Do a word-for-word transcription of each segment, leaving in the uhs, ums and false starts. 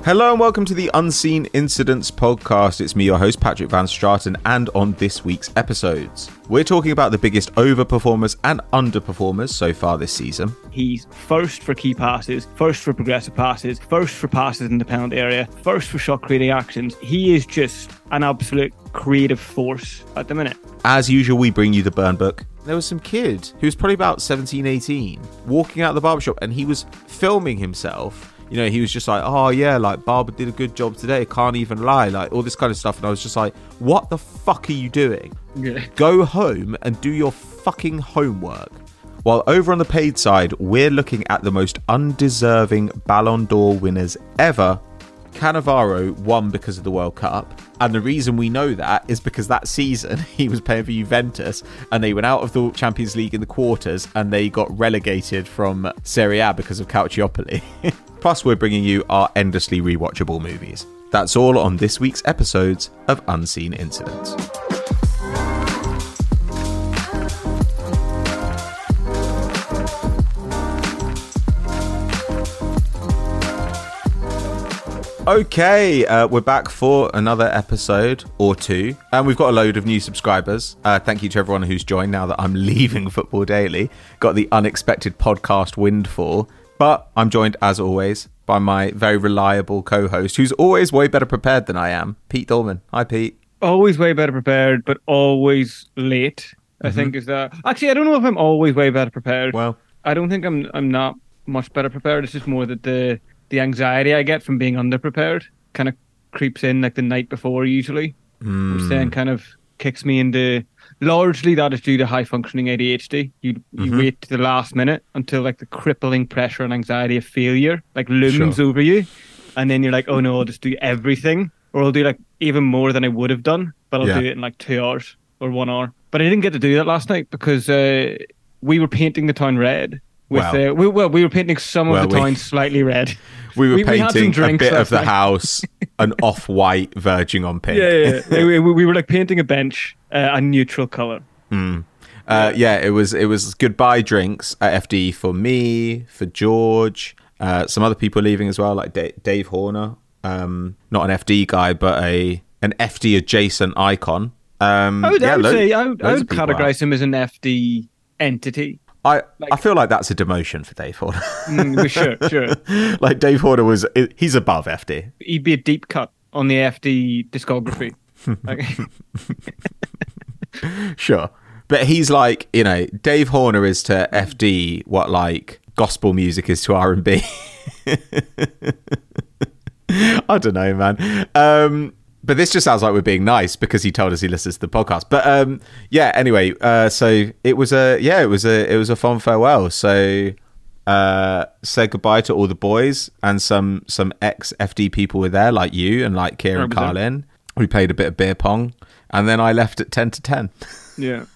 Hello and welcome to the Unseen Incidents podcast. It's me, your host, Patrick Van Straten, and on this week's episodes, we're talking about the biggest overperformers and underperformers so far this season. He's first for key passes, first for progressive passes, first for passes in the penalty area, first for shot creating actions. He is just an absolute creative force at the minute. As usual, we bring you the burn book. There was some kid who was probably about seventeen, eighteen, walking out of the barbershop and he was filming himself. You know, he was just like, oh yeah, like Barber did a good job today, can't even lie, like all this kind of stuff. And I was just like, what the fuck are you doing? Yeah. Go home and do your fucking homework. While over on the paid side, we're looking at the most undeserving Ballon d'Or winners ever. Cannavaro won because of the World Cup. And the reason we know that is because that season he was playing for Juventus and they went out of the Champions League in the quarters and they got relegated from Serie A because of Calciopoli. Plus, we're bringing you our endlessly rewatchable movies. That's all on this week's episodes of Unseen Incidents. Okay, uh, we're back for another episode or two, and we've got a load of new subscribers. Uh, thank you to everyone who's joined now that I'm leaving Football Daily. Got the unexpected podcast windfall, but I'm joined, as always, by my very reliable co-host, who's always way better prepared than I am, Pete Dolman. Hi, Pete. Always way better prepared, but always late, I mm-hmm. think is that. Actually, I don't know if I'm always way better prepared. Well, I don't think I'm I'm not much better prepared. It's just more that the... the anxiety I get from being underprepared kind of creeps in like the night before usually, mm. which then kind of kicks me into, largely that is due to high functioning A D H D. You you mm-hmm. wait to the last minute until like the crippling pressure and anxiety of failure like looms sure. over you, and then you're like, oh no, I'll just do everything, or I'll do like even more than I would have done, but I'll yeah. do it in like two hours or one hour. But I didn't get to do that last night because uh, we were painting the town red. With wow. uh, we, well, we were painting some of well, the we... town slightly red. We were we, painting we a bit of the night. house an off-white verging on pink. Yeah, yeah, yeah. we, we were like painting a bench uh, a neutral colour. Mm. Uh, yeah, it was it was goodbye drinks at F D for me, for George, uh, some other people leaving as well, like D- Dave Horner, um, not an F D guy, but a an F D adjacent icon. Um, I would, yeah, I would lo- say I would, I would categorise out. him as an F D entity. I, like, I feel like that's a demotion for Dave Horner. mm, sure, sure. Like Dave Horner was, he's above F D. He'd be a deep cut on the F D discography. Sure. But he's like, you know, Dave Horner is to F D what like gospel music is to R and B. I don't know, man. Um, But this just sounds like we're being nice because he told us he listens to the podcast. But um, yeah, anyway, uh, so it was a yeah, it was a it was a fond farewell. So uh, said goodbye to all the boys and some some ex F D people were there, like you and like Kieran Carlin. We played a bit of beer pong, and then I left at ten to ten. Yeah.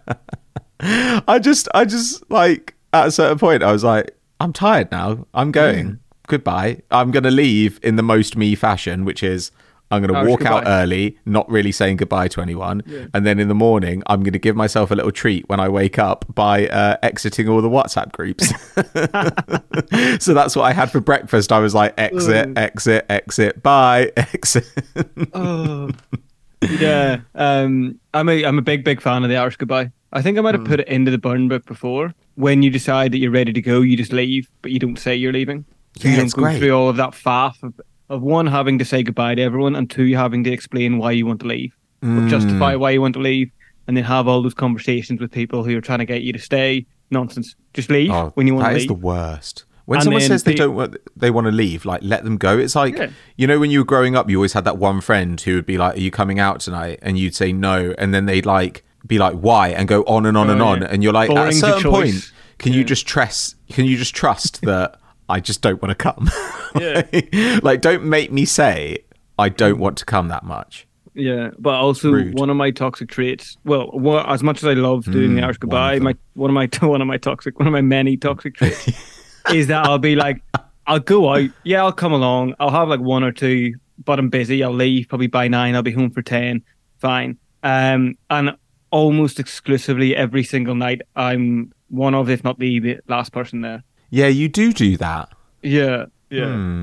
I just I just like at a certain point I was like, I'm tired now. I'm going. Mm. Goodbye. I'm gonna leave in the most me fashion, which is I'm going to Irish walk goodbye. out early, not really saying goodbye to anyone. Yeah. And then in the morning, I'm going to give myself a little treat when I wake up by uh, exiting all the WhatsApp groups. So that's what I had for breakfast. I was like, exit, oh. exit, exit, bye, exit. Oh, yeah. Um, I'm a I'm a big, big fan of the Irish goodbye. I think I might have mm. put it into the burn book before. When you decide that you're ready to go, you just leave, but you don't say you're leaving. So yeah, you don't it's go great. through all of that faff of Of one, having to say goodbye to everyone, and two, having to explain why you want to leave, mm. or justify why you want to leave, and then have all those conversations with people who are trying to get you to stay. Nonsense. Just leave oh, when you want to leave. That is the worst. When and someone says they the, don't want, they want to leave, like let them go. It's like, yeah. you know, when you were growing up, you always had that one friend who would be like, "Are you coming out tonight?" And you'd say no, and then they'd like be like, "Why?" and go on and on oh, and on, yeah. and you're like, Boring at a certain point, can yeah. you just trust? Can you just trust that? I just don't want to come. Yeah. like, like, don't make me say I don't want to come that much. Yeah, but also Rude. One of my toxic traits. Well, one, as much as I love doing mm, the Irish goodbye, one my one of my one of my toxic, one of my many toxic traits is that I'll be like, I'll go out. Yeah, I'll come along. I'll have like one or two, but I'm busy. I'll leave probably by nine. I'll be home for ten. Fine. Um, and almost exclusively every single night, I'm one of, if not the, the last person there. Yeah, you do do that. Yeah, yeah. Hmm.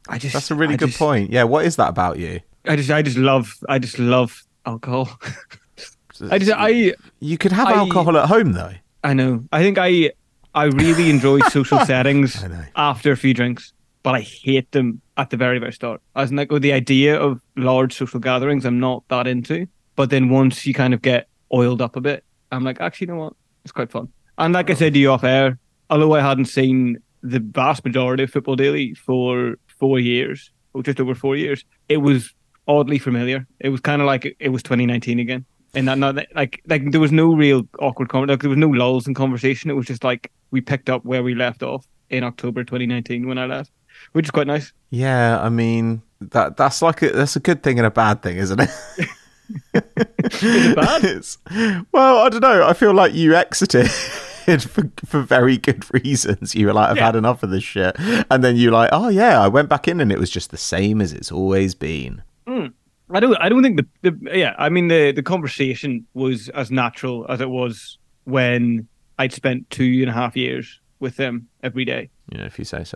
I just That's a really I good just, point. Yeah, what is that about you? I just I just love I just love alcohol. I just I You could have I- alcohol at home though. I know. I think I I really enjoy social settings I know. after a few drinks, but I hate them at the very, very start. As in, like, with the idea of large social gatherings, I'm not that into. But then once you kind of get oiled up a bit, I'm like, actually, you know what? It's quite fun. And like I said to you off air, although I hadn't seen the vast majority of Football Daily for four years, or just over four years, it was oddly familiar. It was kind of like it was twenty nineteen again. And that, not like like there was no real awkward con- like there was no lulls in conversation. It was just like we picked up where we left off in October twenty nineteen when I left, which is quite nice. Yeah, I mean that that's like a, that's a good thing and a bad thing, isn't it? Is it bad? It's, well, I don't know. I feel like you exited for for very good reasons. You were like, I've Yeah. had enough of this shit, and then you're like, oh yeah, I went back in and it was just the same as it's always been. Mm. I don't. I don't think the, the yeah. I mean the the conversation was as natural as it was when I'd spent two and a half years with them every day. You know, if you say so.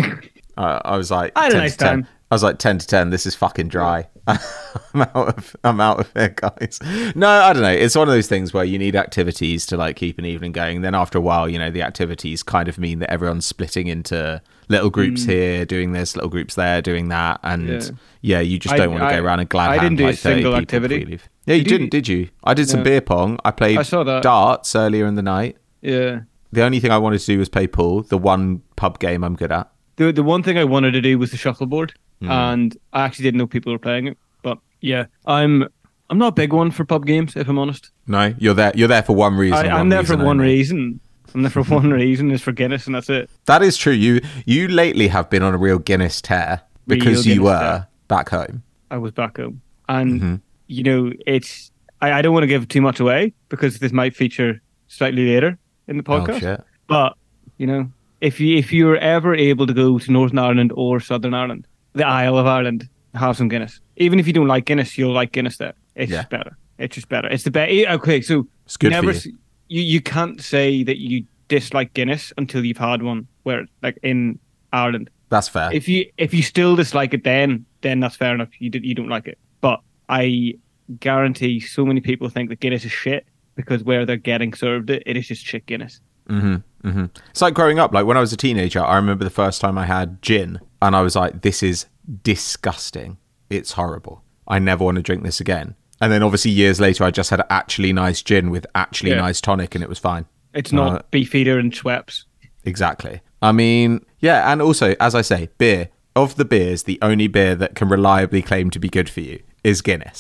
I, I was like, I had a ten nice to ten. time. I was like ten to ten. This is fucking dry. I'm out of I'm out of here, guys. No, I don't know. It's one of those things where you need activities to like keep an evening going. Then after a while, you know, the activities kind of mean that everyone's splitting into little groups Mm. here, doing this, little groups there, doing that, and yeah, Yeah. you just I- don't want to I- go around and glad I hand didn't do a like thirty single people activity. before you leave. Yeah, you Did you? didn't, did you? I did some No. beer pong. I played I saw that. darts earlier in the night. Yeah. The only thing I wanted to do was play pool, the one pub game I'm good at. The the one thing I wanted to do was the shuffleboard, Mm. and I actually didn't know people were playing it. But yeah, I'm I'm not a big one for pub games, if I'm honest. No, you're there. You're there for one reason. I, and I'm one there for reason one only. reason. I'm there for one reason, is for Guinness, and that's it. That is true. You you lately have been on a real Guinness tear because Real you Guinness were tear. back home. I was back home, and Mhm. you know, it's I, I don't want to give too much away because this might feature slightly later in the podcast. Oh shit! But you know, if you if you're ever able to go to Northern Ireland or Southern Ireland, the Isle of Ireland, have some Guinness. Even if you don't like Guinness, you'll like Guinness there. It's Yeah. just better. It's just better. It's the best. Okay, so It's good for never you. s- you you can't say that you dislike Guinness until you've had one. Where like in Ireland, That's fair. if you if you still dislike it, then then that's fair enough. You did you don't like it, but I guarantee so many people think that Guinness is shit because where they're getting served it, it is just shit Guinness. hmm hmm It's like growing up. Like when I was a teenager, I remember the first time I had gin, and I was like, "This is disgusting. It's horrible. I never want to drink this again." And then obviously years later, I just had actually nice gin with actually Yeah. nice tonic, and it was fine. It's not Uh, Beefeater and Schweppes. Exactly. I mean, yeah, and also, as I say, beer. Of the beers, the only beer that can reliably claim to be good for you is Guinness.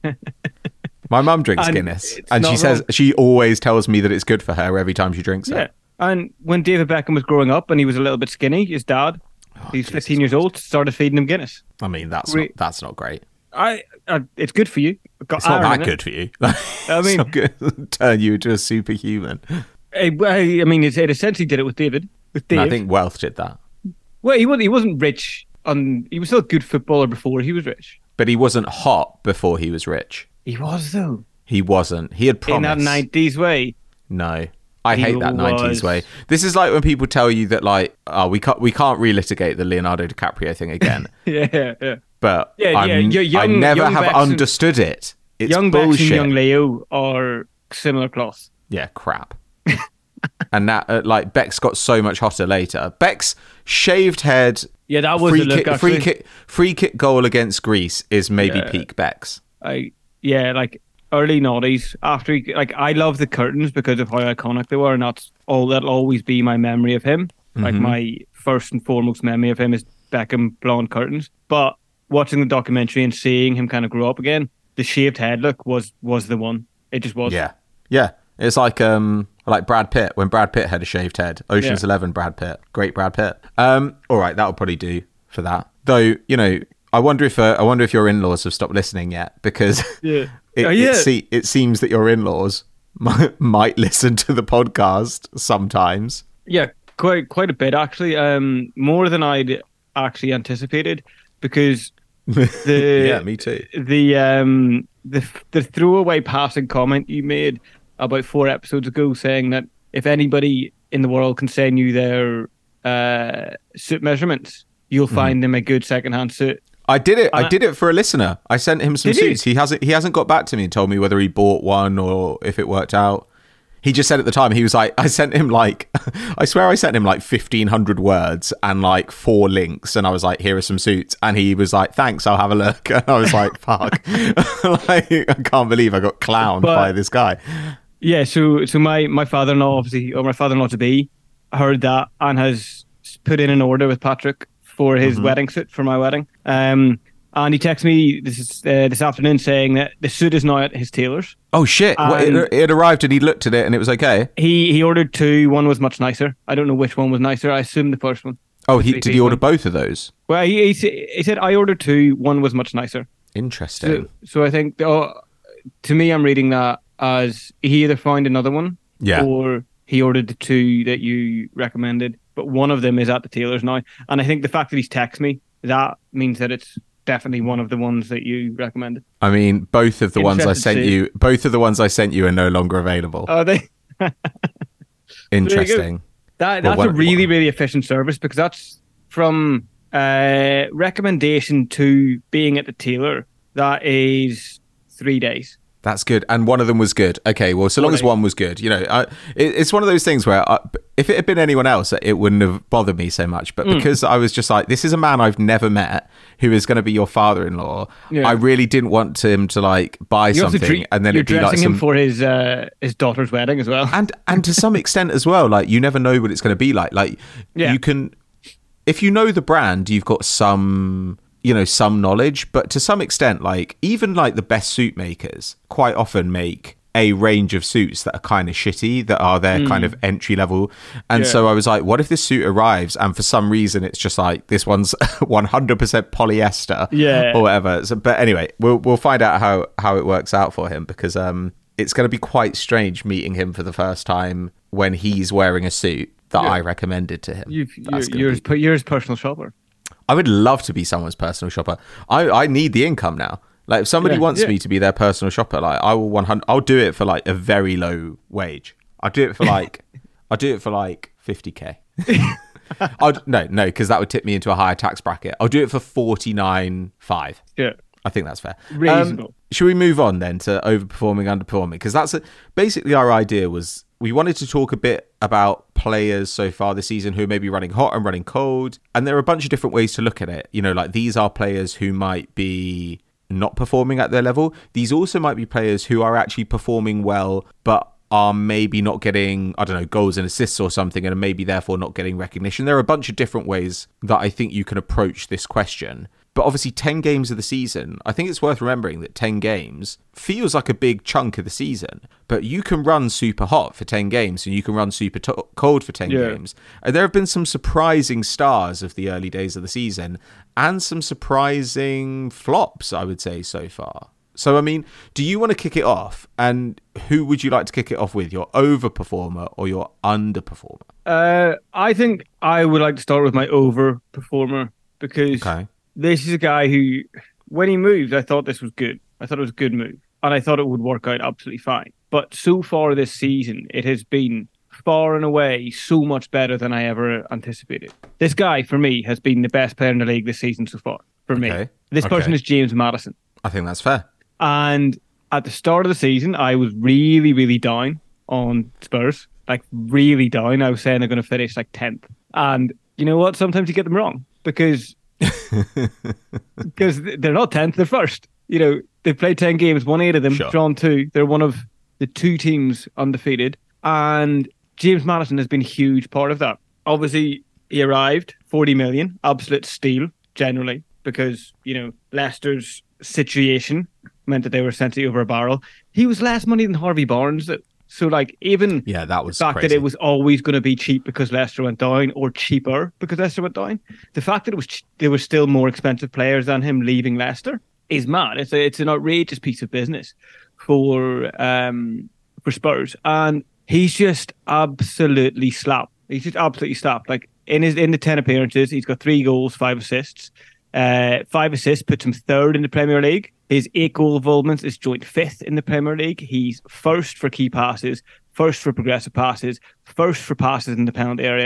My mum drinks And Guinness, it's and she not says wrong. she always tells me that it's good for her every time she drinks Yeah. it. And when David Beckham was growing up and he was a little bit skinny, his dad, he's Jesus fifteen years old, started feeding him Guinness. I mean, that's Re- not, that's not great. I, I it's good for you. Got It's not iron that in it. good for you. I It's mean- not good. Turn you into a superhuman. I, I mean, it, it essentially did it with David. With Dave. And I think wealth did that, Well, he wasn't. He wasn't rich. On he was still a good footballer before he was rich. but he wasn't hot before he was rich. He was though. He wasn't. He had promise. In that nineties way. No. I He hate that nineties was. way. This is like when people tell you that, like, oh, we can't we can't relitigate the Leonardo DiCaprio thing again. Yeah, yeah. But Yeah, I'm, yeah, y- I young- never young have Bex and- understood it. It's young Bex bullshit. and young Leo are similar cloth. Yeah, crap. And that, uh, like, Beck's got so much hotter later. Beck's shaved head, Yeah, that was free the look. kick, Actually, free kick, free kick goal against Greece is maybe Yeah. peak Beck's. I yeah, like early noughties. After he, like, I love the curtains because of how iconic they were, and that's all. That'll always be my memory of him. Like Mm-hmm. my first and foremost memory of him is Beckham blonde curtains. But watching the documentary and seeing him kind of grow up again, the shaved head look was was the one. It just was. Yeah, yeah. It's like um like Brad Pitt when Brad Pitt had a shaved head. Ocean's Yeah. Eleven, Brad Pitt, great Brad Pitt. Um, all right, that'll probably do for that. Though you know, I wonder if uh, I wonder if your in-laws have stopped listening yet because Yeah. it, Oh, it, yeah. se- it seems that your in-laws might, might listen to the podcast sometimes. Yeah, quite quite a bit actually. Um, more than I'd actually anticipated because the Yeah, me too. the um the the throwaway passing comment you made about four episodes ago saying that if anybody in the world can send you their uh suit measurements, you'll find them a good secondhand suit. I did it. And I did it for a listener. I sent him some Did you? suits. He hasn't. He hasn't got back to me and told me whether he bought one or if it worked out. He just said at the time, he was like, I sent him like, I swear I sent him like fifteen hundred words and like four links. And I was like, here are some suits. And he was like, thanks, I'll have a look. And I was like, fuck. Like, I can't believe I got clowned But- by this guy. Yeah, so so my, my father-in-law, obviously, or my father-in-law to be, heard that and has put in an order with Patrick for his Mm-hmm. wedding suit for my wedding. Um, and he texted me this is, uh, this afternoon saying that the suit is now at his tailor's. Oh, shit. What, And- it, it arrived and he looked at it and it was okay. He he ordered two. One was much nicer. I don't know which one was nicer. I assume the first one. Oh, The he, three did he piece order one. both of those? Well, he, he, sa- he said I ordered two. One was much nicer. Interesting. So, so I think, oh, to me, I'm reading that as he either found another one, Yeah. or he ordered the two that you recommended. But one of them is at the tailor's now, and I think the fact that he's texted me, that means that it's definitely one of the ones that you recommended. I mean, both of the ones I Interested sent to see. you, both of the ones I sent you are no longer available. Are they? Interesting. That Well, that's a what- really really efficient service, because that's from uh, recommendation to being at the tailor. That is three days. That's good. And one of them was good. Okay, well, so long as Right. one was good, you know, I, it, it's one of those things where I, if it had been anyone else, it wouldn't have bothered me so much. But Mm. because I was just like, this is a man I've never met who is going to be your father-in-law. Yeah. I really didn't want him to like buy You also something dre- and then you're it'd be dressing like him some. for his uh, his daughter's wedding as well. and and to some extent as well, like you never know what it's going to be like. Like Yeah. you can, if you know the brand, you've got some, you know, some knowledge. But to some extent, like even like the best suit makers quite often make a range of suits that are kind of shitty, that are their kind of entry level. And Mm. Yeah. so I was like, what if this suit arrives and for some reason it's just like this one's one hundred percent polyester, Yeah. or whatever. So, but anyway, we'll we'll find out how how it works out for him, because um it's going to be quite strange meeting him for the first time when he's wearing a suit that Yeah. I recommended to him. You've, That's you're, gonna you're, be- his, per- you're his personal shopper. I would love to be someone's personal shopper. I, I need the income now. Like if somebody Yeah, wants yeah. me to be their personal shopper, like I will one hundred. I'll do it for like a very low wage. I'll do it for like I'll do it for like fifty k. I'd no no because that would tip me into a higher tax bracket. I'll do it for forty nine five. Yeah. I think that's fair. Reasonable. Um, should we move on then to overperforming, underperforming? Because that's a, basically our idea was we wanted to talk a bit about players so far this season who are maybe running hot and running cold. And there are a bunch of different ways to look at it. You know, like these are players who might be not performing at their level. These also might be players who are actually performing well, but are maybe not getting, I don't know, goals and assists or something, and are maybe therefore not getting recognition. There are a bunch of different ways that I think you can approach this question. But obviously, ten games of the season, I think it's worth remembering that ten games feels like a big chunk of the season. But you can run super hot for ten games and you can run super to- cold for ten Yeah. games. And there have been some surprising stars of the early days of the season and some surprising flops, I would say, so far. So, I mean, do you want to kick it off? And who would you like to kick it off with, your overperformer or your underperformer? Uh, I think I would like to start with my overperformer, because Okay. this is a guy who, when he moved, I thought this was good. I thought it was a good move, and I thought it would work out absolutely fine. But so far this season, it has been far and away so much better than I ever anticipated. This guy, for me, has been the best player in the league this season so far, for me. Okay. This person Okay. is James Maddison. I think that's fair. And at the start of the season, I was really, really down on Spurs. Like, really down. I was saying they're going to finish like tenth. And you know what? Sometimes you get them wrong, because because they're not tenth, they're first. You know, they've played ten games, won eight of them, Sure. drawn two. They're one of the two teams undefeated. And James Maddison has been a huge part of that. Obviously, he arrived, forty million, absolute steal, generally, because, you know, Leicester's situation meant that they were essentially over a barrel. He was less money than Harvey Barnes. So, like, even Yeah, that was the fact crazy. that it was always going to be cheap because Leicester went down, or cheaper because Leicester went down, the fact that it was ch- there were still more expensive players than him leaving Leicester is mad. It's a, it's an outrageous piece of business for um for Spurs, and he's just absolutely slapped. He's just absolutely slapped. Like in his in the ten appearances, he's got three goals, five assists. Uh, five assists puts him third in the Premier League. His eight goal involvement is joint fifth in the Premier League. He's first for key passes, first for progressive passes, first for passes in the penalty area,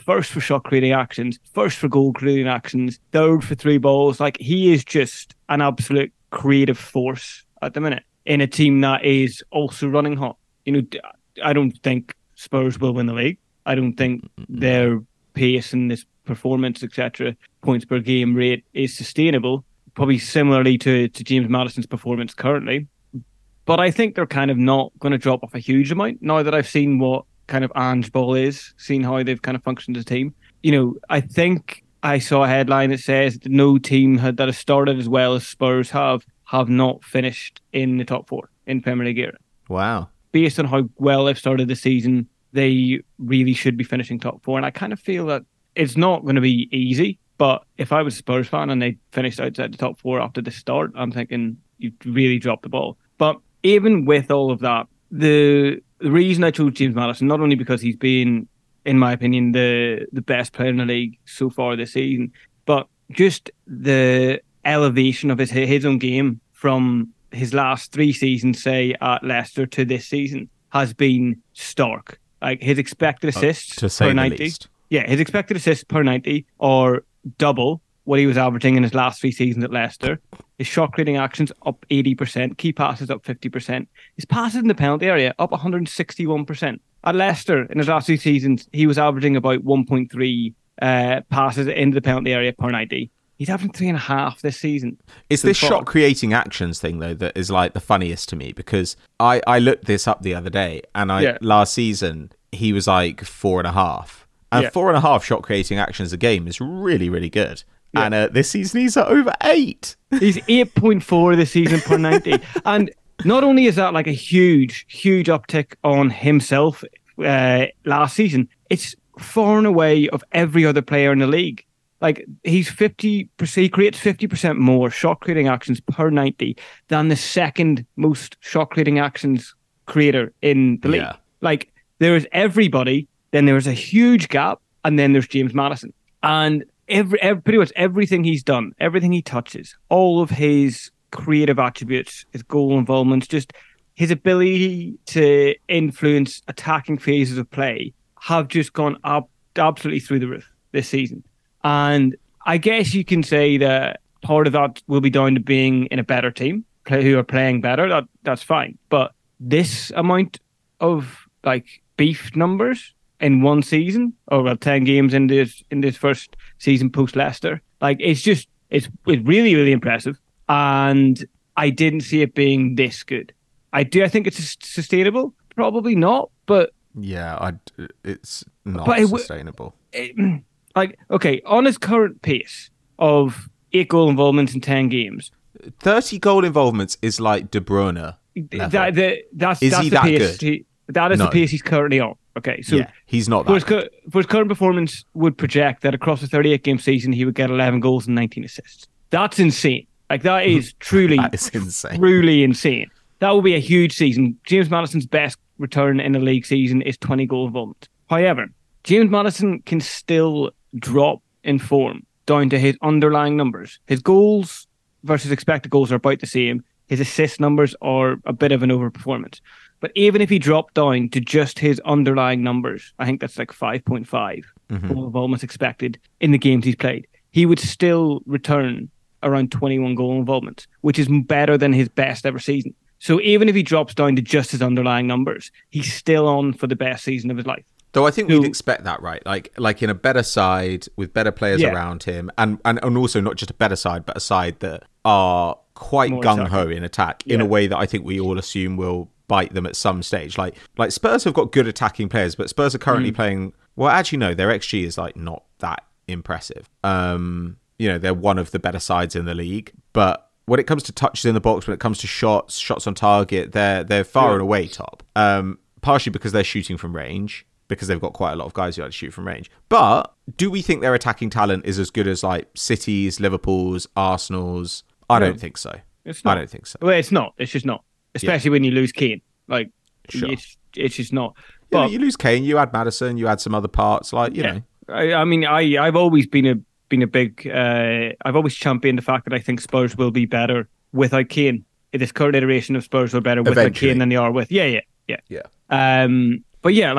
first for shot creating actions, first for goal creating actions, third for three balls. Like, he is just an absolute creative force at the minute in a team that is also running hot. You know, I don't think Spurs will win the league. I don't think their pace and this performance, et cetera, points per game rate is sustainable. Probably similarly to, to James Maddison's performance currently. But I think they're kind of not going to drop off a huge amount now that I've seen what kind of Ange Ball is, seen how they've kind of functioned as a team. You know, I think I saw a headline that says that no team had, that has started as well as Spurs have, have not finished in the top four in Premier League era. Wow. Based on how well they've started the season, they really should be finishing top four. And I kind of feel that it's not going to be easy. But if I was a Spurs fan and they finished outside the top four after the start, I'm thinking you've really dropped the ball. But even with all of that, the, the reason I chose James Maddison, not only because he's been, in my opinion, the, the best player in the league so far this season, but just the elevation of his his own game from his last three seasons, say, at Leicester to this season, has been stark. Like, his expected assists uh, to say per the ninety. least. Yeah, his expected assists per ninety are double what he was averaging in his last three seasons at Leicester. His shot creating actions up eighty percent, key passes up fifty percent. His passes in the penalty area up one hundred sixty-one percent. At Leicester, in his last two seasons, he was averaging about one point three uh, passes into the penalty area per ninety. He's averaging three and a half this season. It's so this far. shot creating actions thing, though, that is like the funniest to me, because I, I looked this up the other day, and I Yeah. last season he was like four and a half. And Yeah. four and a half shot creating actions a game is really, really good. Yeah. And uh, this season he's at over eight. He's eight point four this season per ninety. And not only is that like a huge, huge uptick on himself uh, last season, it's far and away of every other player in the league. Like, he's fifty percent, he creates fifty percent more shot creating actions per ninety than the second most shot creating actions creator in the league. Yeah. Like, there is everybody, then there's a huge gap, and then there's James Maddison. And every, every pretty much everything he's done, everything he touches, all of his creative attributes, his goal involvements, just his ability to influence attacking phases of play have just gone up absolutely through the roof this season. And I guess you can say that part of that will be down to being in a better team, play, who are playing better. That that's fine. But this amount of like beef numbers in one season, or well, ten games in this in this first season post Leicester, like it's just it's it's really really impressive. And I didn't see it being this good. I do. I think it's sustainable. Probably not, but Yeah, I, it's not But it w- sustainable. it, like, okay, on his current pace of eight goal involvements in ten games, thirty goal involvements is like De Bruyne. level. that, that that's Is that's he the that pace. good? He, that is No. the pace he's currently on. Okay, so Yeah, he's not for his, that good. cu- for his current performance, would project that across a thirty-eight game season, he would get eleven goals and nineteen assists. That's insane. Like, that is truly, That is insane. truly insane. That will be a huge season. James Maddison's best return in a league season is twenty goal involvement. However, James Maddison can still drop in form down to his underlying numbers. His goals versus expected goals are about the same. His assist numbers are a bit of an overperformance. But even if he dropped down to just his underlying numbers, I think that's like five point five Mm-hmm. goal involvements expected in the games he's played, he would still return around twenty-one goal involvements, which is better than his best ever season. So even if he drops down to just his underlying numbers, he's still on for the best season of his life. Though I think So- we'd expect that, right? Like, like in a better side with better players Yeah. around him, and, and and also not just a better side, but a side that are quite More gung ho in attack in Yeah. a way that I think we all assume will bite them at some stage. Like, like Spurs have got good attacking players, but Spurs are currently Mm. playing. Well, actually, no, their X G is like not that impressive. Um, you know, they're one of the better sides in the league, but when it comes to touches in the box, when it comes to shots, shots on target, they're they're far Yeah. and away top. Um, partially because they're shooting from range, because they've got quite a lot of guys who like to shoot from range. But do we think their attacking talent is as good as like City's, Liverpool's, Arsenal's? I No. don't think so. It's not. I don't think so. Well, it's not. It's just not. Especially when you lose Kane. Like, Sure. it's, it's just not. You, know, But you lose Kane, you add Madison, you add some other parts, like you Yeah. know. I, I mean, I, I've always been a been a big. Uh, I've always championed the fact that I think Spurs will be better without Kane. This current iteration of Spurs are better without Eventually. Kane than they are with. Yeah, yeah, yeah. Yeah. Um, but yeah, like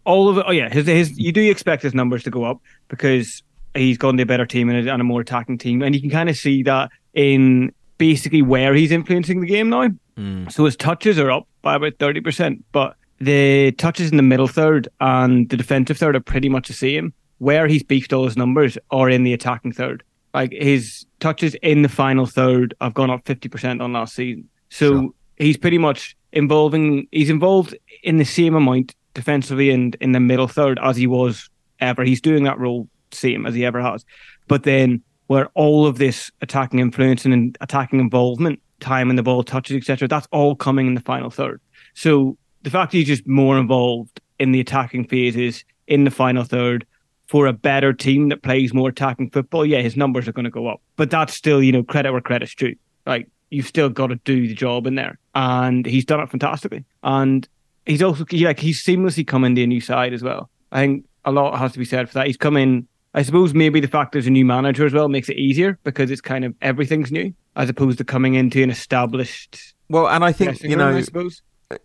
all of it. Oh yeah, his his you do expect his numbers to go up because he's gone to a better team and a, and a more attacking team, and you can kind of see that in basically where he's influencing the game now. Mm. So his touches are up by about thirty percent, but the touches in the middle third and the defensive third are pretty much the same. Where he's beefed all his numbers are in the attacking third. Like his touches in the final third have gone up fifty percent on last season. So sure. he's pretty much involving, he's involved in the same amount defensively and in the middle third as he was ever. He's doing that role same as he ever has. But then where all of this attacking influence and attacking involvement, time in the ball, touches, et cetera, that's all coming in the final third. So the fact that he's just more involved in the attacking phases in the final third for a better team that plays more attacking football, yeah, his numbers are going to go up. But that's still, you know, credit where credit's due. Like, you've still got to do the job in there. And he's done it fantastically. And he's also, like, he's seamlessly come into a new side as well. I think a lot has to be said for that. He's come in, I suppose maybe the fact there's a new manager as well makes it easier because it's kind of everything's new as opposed to coming into an established. Well, and I think, you know, room, I suppose.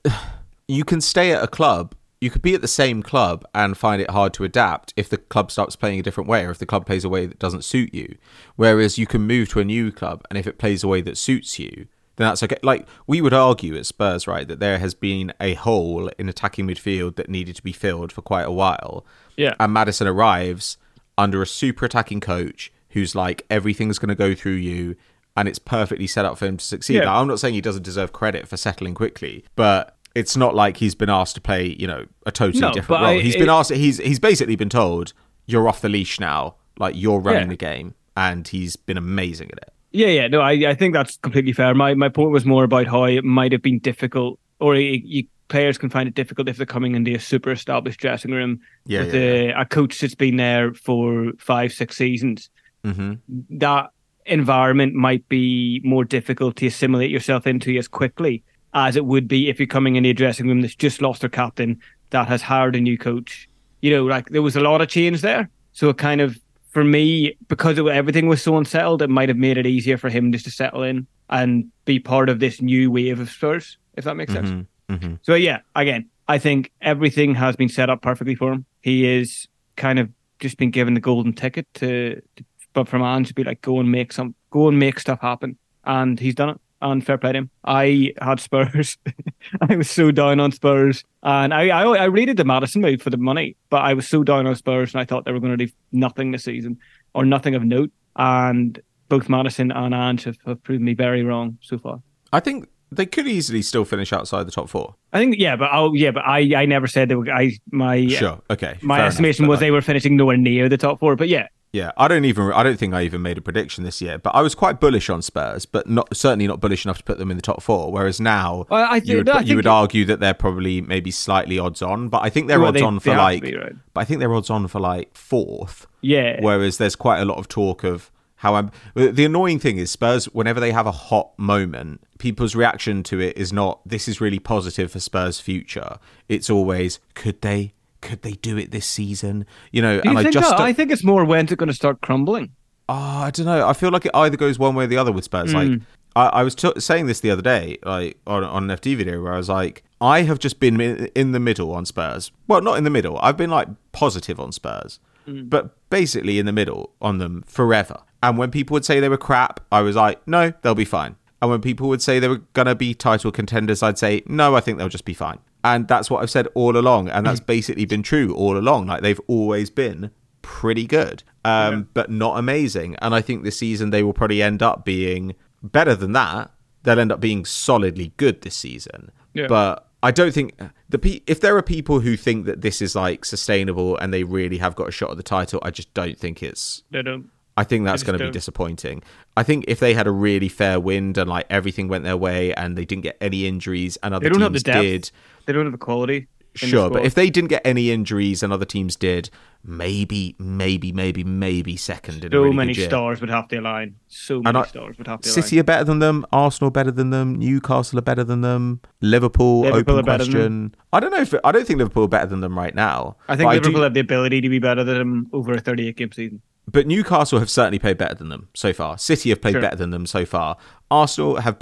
You can stay at a club. You could be at the same club and find it hard to adapt if the club starts playing a different way or if the club plays a way that doesn't suit you. Whereas you can move to a new club and if it plays a way that suits you, then that's okay. Like, we would argue at Spurs, right, that there has been a hole in attacking midfield that needed to be filled for quite a while. Yeah. And Maddison arrives under a super attacking coach who's like, everything's going to go through you and it's perfectly set up for him to succeed. Yeah. Now, I'm not saying he doesn't deserve credit for settling quickly, but it's not like he's been asked to play, you know, a totally no, different role. I, He's it, been asked, he's he's basically been told, you're off the leash now, like you're running yeah. the game, and he's been amazing at it. Yeah, yeah, no, I, I think that's completely fair. My my point was more about how it might have been difficult, or you, you, players can find it difficult if they're coming into a super established dressing room yeah, with yeah, a, yeah. a coach that's been there for five, six seasons. Mm-hmm. That environment might be more difficult to assimilate yourself into as quickly as it would be if you're coming into a dressing room that's just lost their captain, that has hired a new coach. You know, like there was a lot of change there. So it kind of, for me, because it, everything was so unsettled, it might have made it easier for him just to settle in and be part of this new wave of Spurs, if that makes sense. Mm-hmm. Mm-hmm. So yeah, again, I think everything has been set up perfectly for him. He is kind of just been given the golden ticket to, to but from Ange to be like, go and make some, go and make stuff happen. And he's done it. And fair play to him. I had Spurs. I was so down on Spurs. And I, I I rated the Maddison move for the money, but I was so down on Spurs and I thought they were going to do nothing this season or nothing of note. And both Maddison and Ange have, have proven me very wrong so far. I think they could easily still finish outside the top four. I think, yeah, but oh, yeah, but I, I never said they were. I my sure, okay. My estimation enough, was like, they were finishing nowhere near the top four. But yeah. Yeah, I don't even. I don't think I even made a prediction this year, but I was quite bullish on Spurs, but not certainly not bullish enough to put them in the top four. Whereas now, well, I th- you would, no, you would it, argue that they're probably maybe slightly odds on, but I think they're well, odds they, on for like. Be, right? But I think they're odds on for like fourth. Yeah. Whereas there's quite a lot of talk of how I'm. The annoying thing is Spurs. Whenever they have a hot moment, people's reaction to it is not "this is really positive for Spurs' future." It's always "could they." Could they do it this season? You know, do you and think I just. That? I think it's more when's it going to start crumbling. Oh, I don't know. I feel like it either goes one way or the other with Spurs. Mm. Like, I, I was t- saying this the other day, like on, on an F D video, where I was like, I have just been in, in the middle on Spurs. Well, not in the middle. I've been like positive on Spurs, mm. but basically in the middle on them forever. And when people would say they were crap, I was like, no, they'll be fine. And when people would say they were going to be title contenders, I'd say, no, I think they'll just be fine. And that's what I've said all along. And that's basically been true all along. Like, they've always been pretty good, um, yeah. but not amazing. And I think this season they will probably end up being better than that. They'll end up being solidly good this season. Yeah. But I don't think the pe- if there are people who think that this is like sustainable and they really have got a shot at the title, I just don't think it's. They don't. I think that's going to be disappointing. I think if they had a really fair wind and like everything went their way and they didn't get any injuries and other they don't teams have the depth. did, they don't have the quality. Sure, but if they didn't get any injuries and other teams did, maybe, maybe, maybe, maybe second. In so a really many good year. stars would have to align. So many I, stars would have to align. City are better than them. Arsenal are better than them. Newcastle are better than them. Liverpool, Liverpool open question. I don't know if I don't think Liverpool are better than them right now. I think Liverpool I do, have the ability to be better than them over a thirty-eight game season. But Newcastle have certainly played better than them so far. City have played sure. better than them so far. Arsenal have been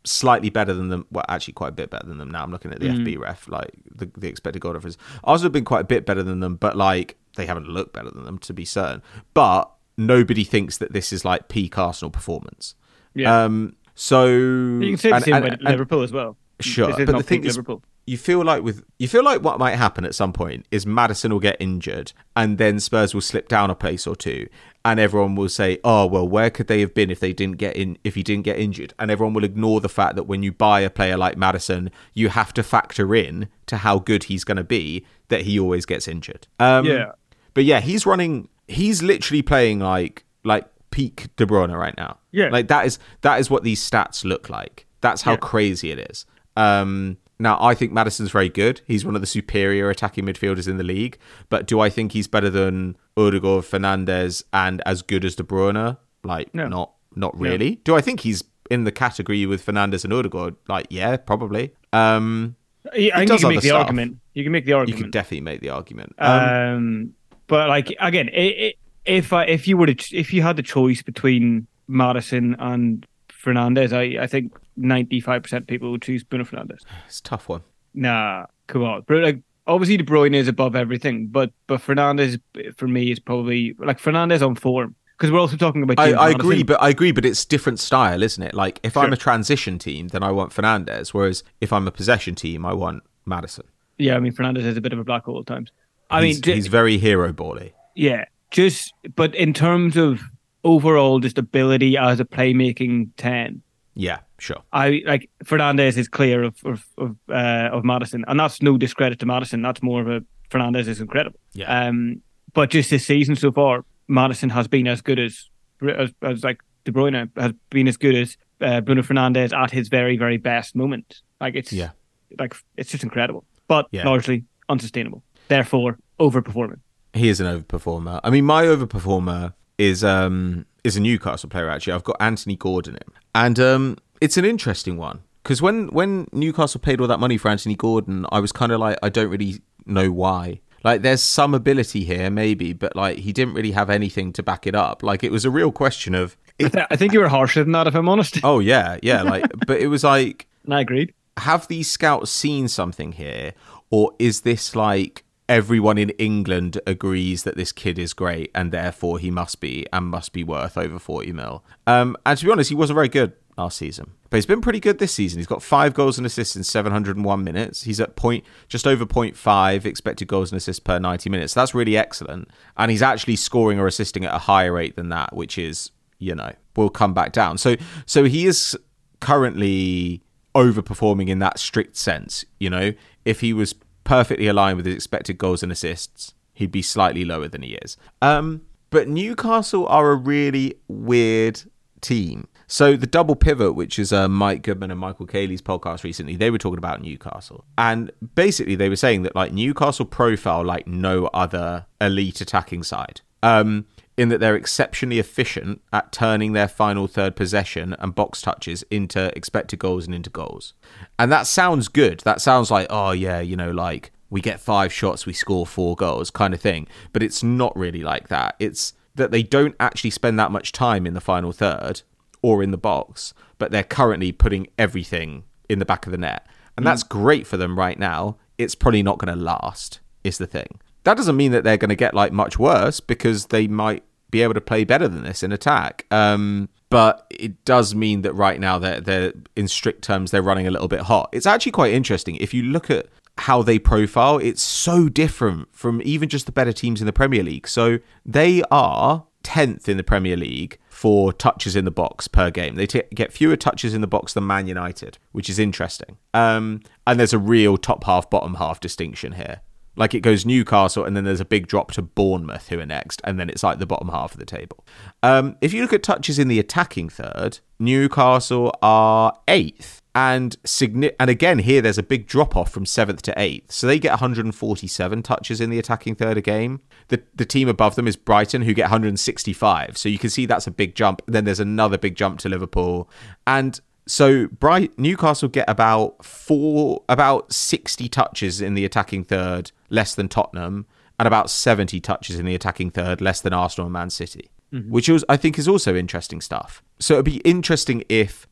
slightly better than them. Well, actually, quite a bit better than them. Now I'm looking at the Mm. F B ref, like the, the expected goal difference. Arsenal have been quite a bit better than them, but like they haven't looked better than them, to be certain. But nobody thinks that this is like peak Arsenal performance. Yeah. Um. So you can say the and- same and- about and- Liverpool as well. Sure, This is but not the thing peak is, Liverpool. you feel like with you feel like what might happen at some point is Maddison will get injured, and then Spurs will slip down a pace or two, and everyone will say, "Oh well, where could they have been if they didn't get in? If he didn't get injured?" And everyone will ignore the fact that when you buy a player like Maddison, you have to factor in to how good he's going to be that he always gets injured. Um, Yeah. but yeah, he's running. He's literally playing like like peak De Bruyne right now. Yeah. like that is that is what these stats look like. That's how Yeah. crazy it is. Um, now, I think Maddison's very good. He's one of the superior attacking midfielders in the league. But do I think he's better than Odegaard, Fernandes, and as good as De Bruyne? Like, No. not not really. Do I think he's in the category with Fernandes and Odegaard? Like, yeah, probably. Um, Yeah, I think you does can other make the stuff. argument. You can make the you argument. could definitely make the argument. Um, Um, but like again, i i if I, if you were to ch- if you had the choice between Madison and Fernandez, I, I think ninety-five percent of people would choose Bruno Fernandes. it's a tough one. Nah, come on, bro. Like obviously De Bruyne is above everything, but but Fernandez for me is probably like Fernandez on form because we're also talking about. I, James I Maddison. agree, but I agree, but it's different style, isn't it? Like, if I'm Sure. a transition team, then I want Fernandes, whereas if I'm a possession team, I want Maddison. Yeah, I mean Fernandez is a bit of a black hole at times. I he's, mean, j- he's very hero bally. Yeah, just but in terms of overall just ability as a playmaking ten, Yeah, sure. I like Fernandez is clear of of of, uh, of Madison, and that's no discredit to Madison. That's more of a Fernandez is incredible. Yeah. Um, but just this season so far, Madison has been as good as as, as like De Bruyne has been as good as uh, Bruno Fernandes at his very very best moment. Like it's Yeah. like it's just incredible, but Yeah. largely unsustainable. Therefore, overperforming. He is an overperformer. I mean, my overperformer is um is a Newcastle player, actually. I've got Anthony Gordon in. And um it's an interesting one. Because when, when Newcastle paid all that money for Anthony Gordon, I was kind of like, I don't really know why. Like, there's some ability here, maybe, but like he didn't really have anything to back it up. Like, it was a real question of... I, th- I think you were harsher than that, if I'm honest. Oh, yeah, yeah. Like, but it was like... And I agreed. Have these scouts seen something here, or is this like everyone in England agrees that this kid is great and therefore he must be and must be worth over forty mil? Um, and to be honest, he wasn't very good last season, but he's been pretty good this season. He's got five goals and assists in seven hundred one minutes. He's at point just over zero point five expected goals and assists per ninety minutes. That's really excellent, and he's actually scoring or assisting at a higher rate than that, which is, you know, will come back down. So, so he is currently overperforming in that strict sense. You know, if he was perfectly aligned with his expected goals and assists, he'd be slightly lower than he is. Um, but Newcastle are a really weird team. So the double pivot, which is uh, Mike Goodman and Michael Cayley's podcast recently, they were talking about Newcastle. And basically they were saying that like Newcastle profile like no other elite attacking side. Um, in that they're exceptionally efficient at turning their final third possession and box touches into expected goals and into goals. And that sounds good. That sounds like, oh yeah, you know, like we get five shots, we score four goals kind of thing. But it's not really like that. It's that they don't actually spend that much time in the final third or in the box, but they're currently putting everything in the back of the net. And that's great for them right now. It's probably not going to last, is the thing. That doesn't mean that they're going to get like much worse, because they might be able to play better than this in attack. Um, but it does mean that right now they're, they're, in strict terms, they're running a little bit hot. It's actually quite interesting. If you look at how they profile, it's so different from even just the better teams in the Premier League. So they are tenth in the Premier League for touches in the box per game. They t- get fewer touches in the box than Man United, which is interesting. Um, and there's a real top half, bottom half distinction here. Like it goes Newcastle and then there's a big drop to Bournemouth, who are next, and then it's like the bottom half of the table. Um, if you look at touches in the attacking third, Newcastle are eighth. And signi- and again, here there's a big drop off from seventh to eighth. So they get one hundred forty-seven touches in the attacking third a game. The the team above them is Brighton, who get one hundred sixty-five. So you can see that's a big jump. Then there's another big jump to Liverpool. And so Bright Newcastle get about four, about sixty touches in the attacking third, less than Tottenham, and about seventy touches in the attacking third, less than Arsenal and Man City, mm-hmm. which was, I think is also interesting stuff. So it'd be interesting if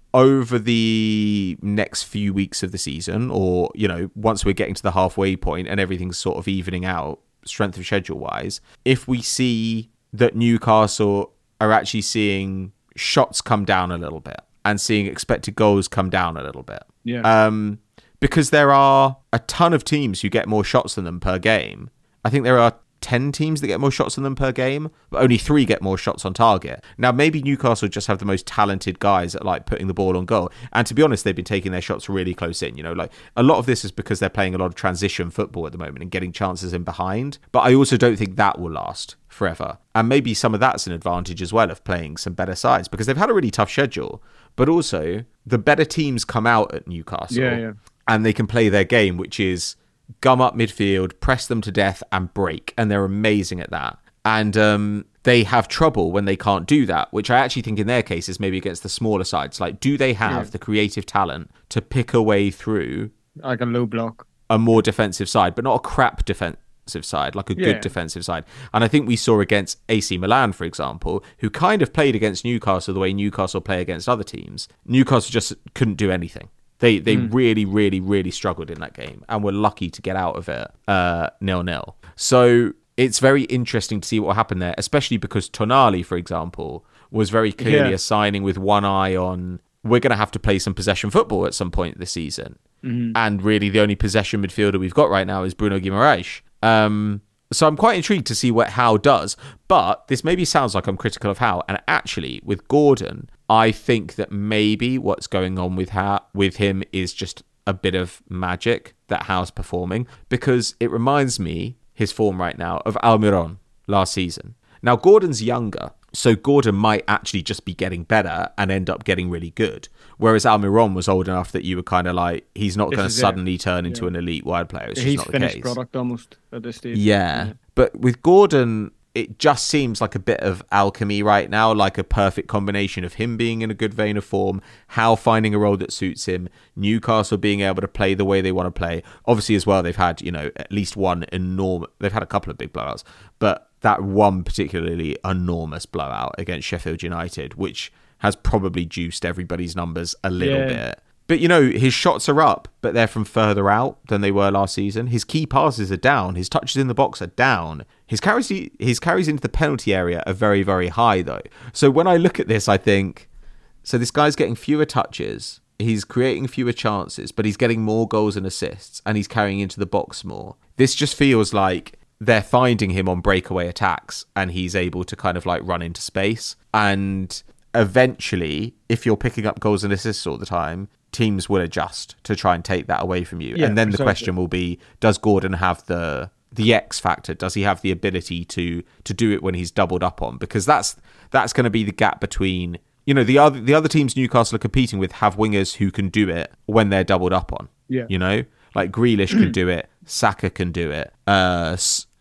over the next few weeks of the season, or, you know, once we're getting to the halfway point and everything's sort of evening out, strength of schedule wise, if we see that Newcastle are actually seeing shots come down a little bit and seeing expected goals come down a little bit. Yeah. Um, because there are a ton of teams who get more shots than them per game. I think there are ten teams that get more shots than them per game, but only three get more shots on target. Now, maybe Newcastle just have the most talented guys at like putting the ball on goal. And to be honest, they've been taking their shots really close in. You know, like a lot of this is because they're playing a lot of transition football at the moment and getting chances in behind. But I also don't think that will last forever. And maybe some of that's an advantage as well of playing some better sides, because they've had a really tough schedule. But also, the better teams come out at Newcastle yeah, yeah. and they can play their game, which is gum up midfield, press them to death and break. And they're amazing at that. And um, they have trouble when they can't do that, which I actually think in their case is maybe against the smaller sides. Like, do they have yeah. the creative talent to pick a way through like a low block, a more defensive side, but not a crap defensive side, like a yeah. good defensive side? And I think we saw against A C Milan, for example, who kind of played against Newcastle the way Newcastle play against other teams. Newcastle just couldn't do anything. They they mm. really, really, really struggled in that game and were lucky to get out of it uh, nil-nil. So it's very interesting to see what happened there, especially because Tonali, for example, was very clearly yeah. a signing with one eye on, we're going to have to play some possession football at some point this season. Mm-hmm. And really the only possession midfielder we've got right now is Bruno Guimaraes. Um, so I'm quite intrigued to see what Howe does. But this maybe sounds like I'm critical of Howe. And actually, with Gordon, I think that maybe what's going on with Howe, with him is just a bit of magic that Howe's performing, because it reminds me, his form right now, of Almiron last season. Now, Gordon's younger, so Gordon might actually just be getting better and end up getting really good. Whereas Almiron was old enough that you were kind of like, he's not going to suddenly it. turn into yeah. an elite wide player. It's he's just not finished the case. Product almost at this stage. Yeah. yeah. But with Gordon, it just seems like a bit of alchemy right now, like a perfect combination of him being in a good vein of form, Howe finding a role that suits him, Newcastle being able to play the way they want to play. Obviously, as well, they've had, you know, at least one enormous, they've had a couple of big blowouts, but that one particularly enormous blowout against Sheffield United, which has probably juiced everybody's numbers a little yeah. bit. But, you know, his shots are up, but they're from further out than they were last season. His key passes are down. His touches in the box are down. His carries, his carries into the penalty area are very, very high, though. So when I look at this, I think, so this guy's getting fewer touches. He's creating fewer chances, but he's getting more goals and assists, and he's carrying into the box more. This just feels like they're finding him on breakaway attacks, and he's able to kind of like run into space. And eventually, if you're picking up goals and assists all the time, teams will adjust to try and take that away from you. Yeah, and then the precisely. question will be, does Gordon have the the X factor? Does he have the ability to to do it when he's doubled up on? Because that's that's going to be the gap between, you know, the other the other teams Newcastle are competing with have wingers who can do it when they're doubled up on. Yeah. You know, like Grealish can do it, Saka can do it, uh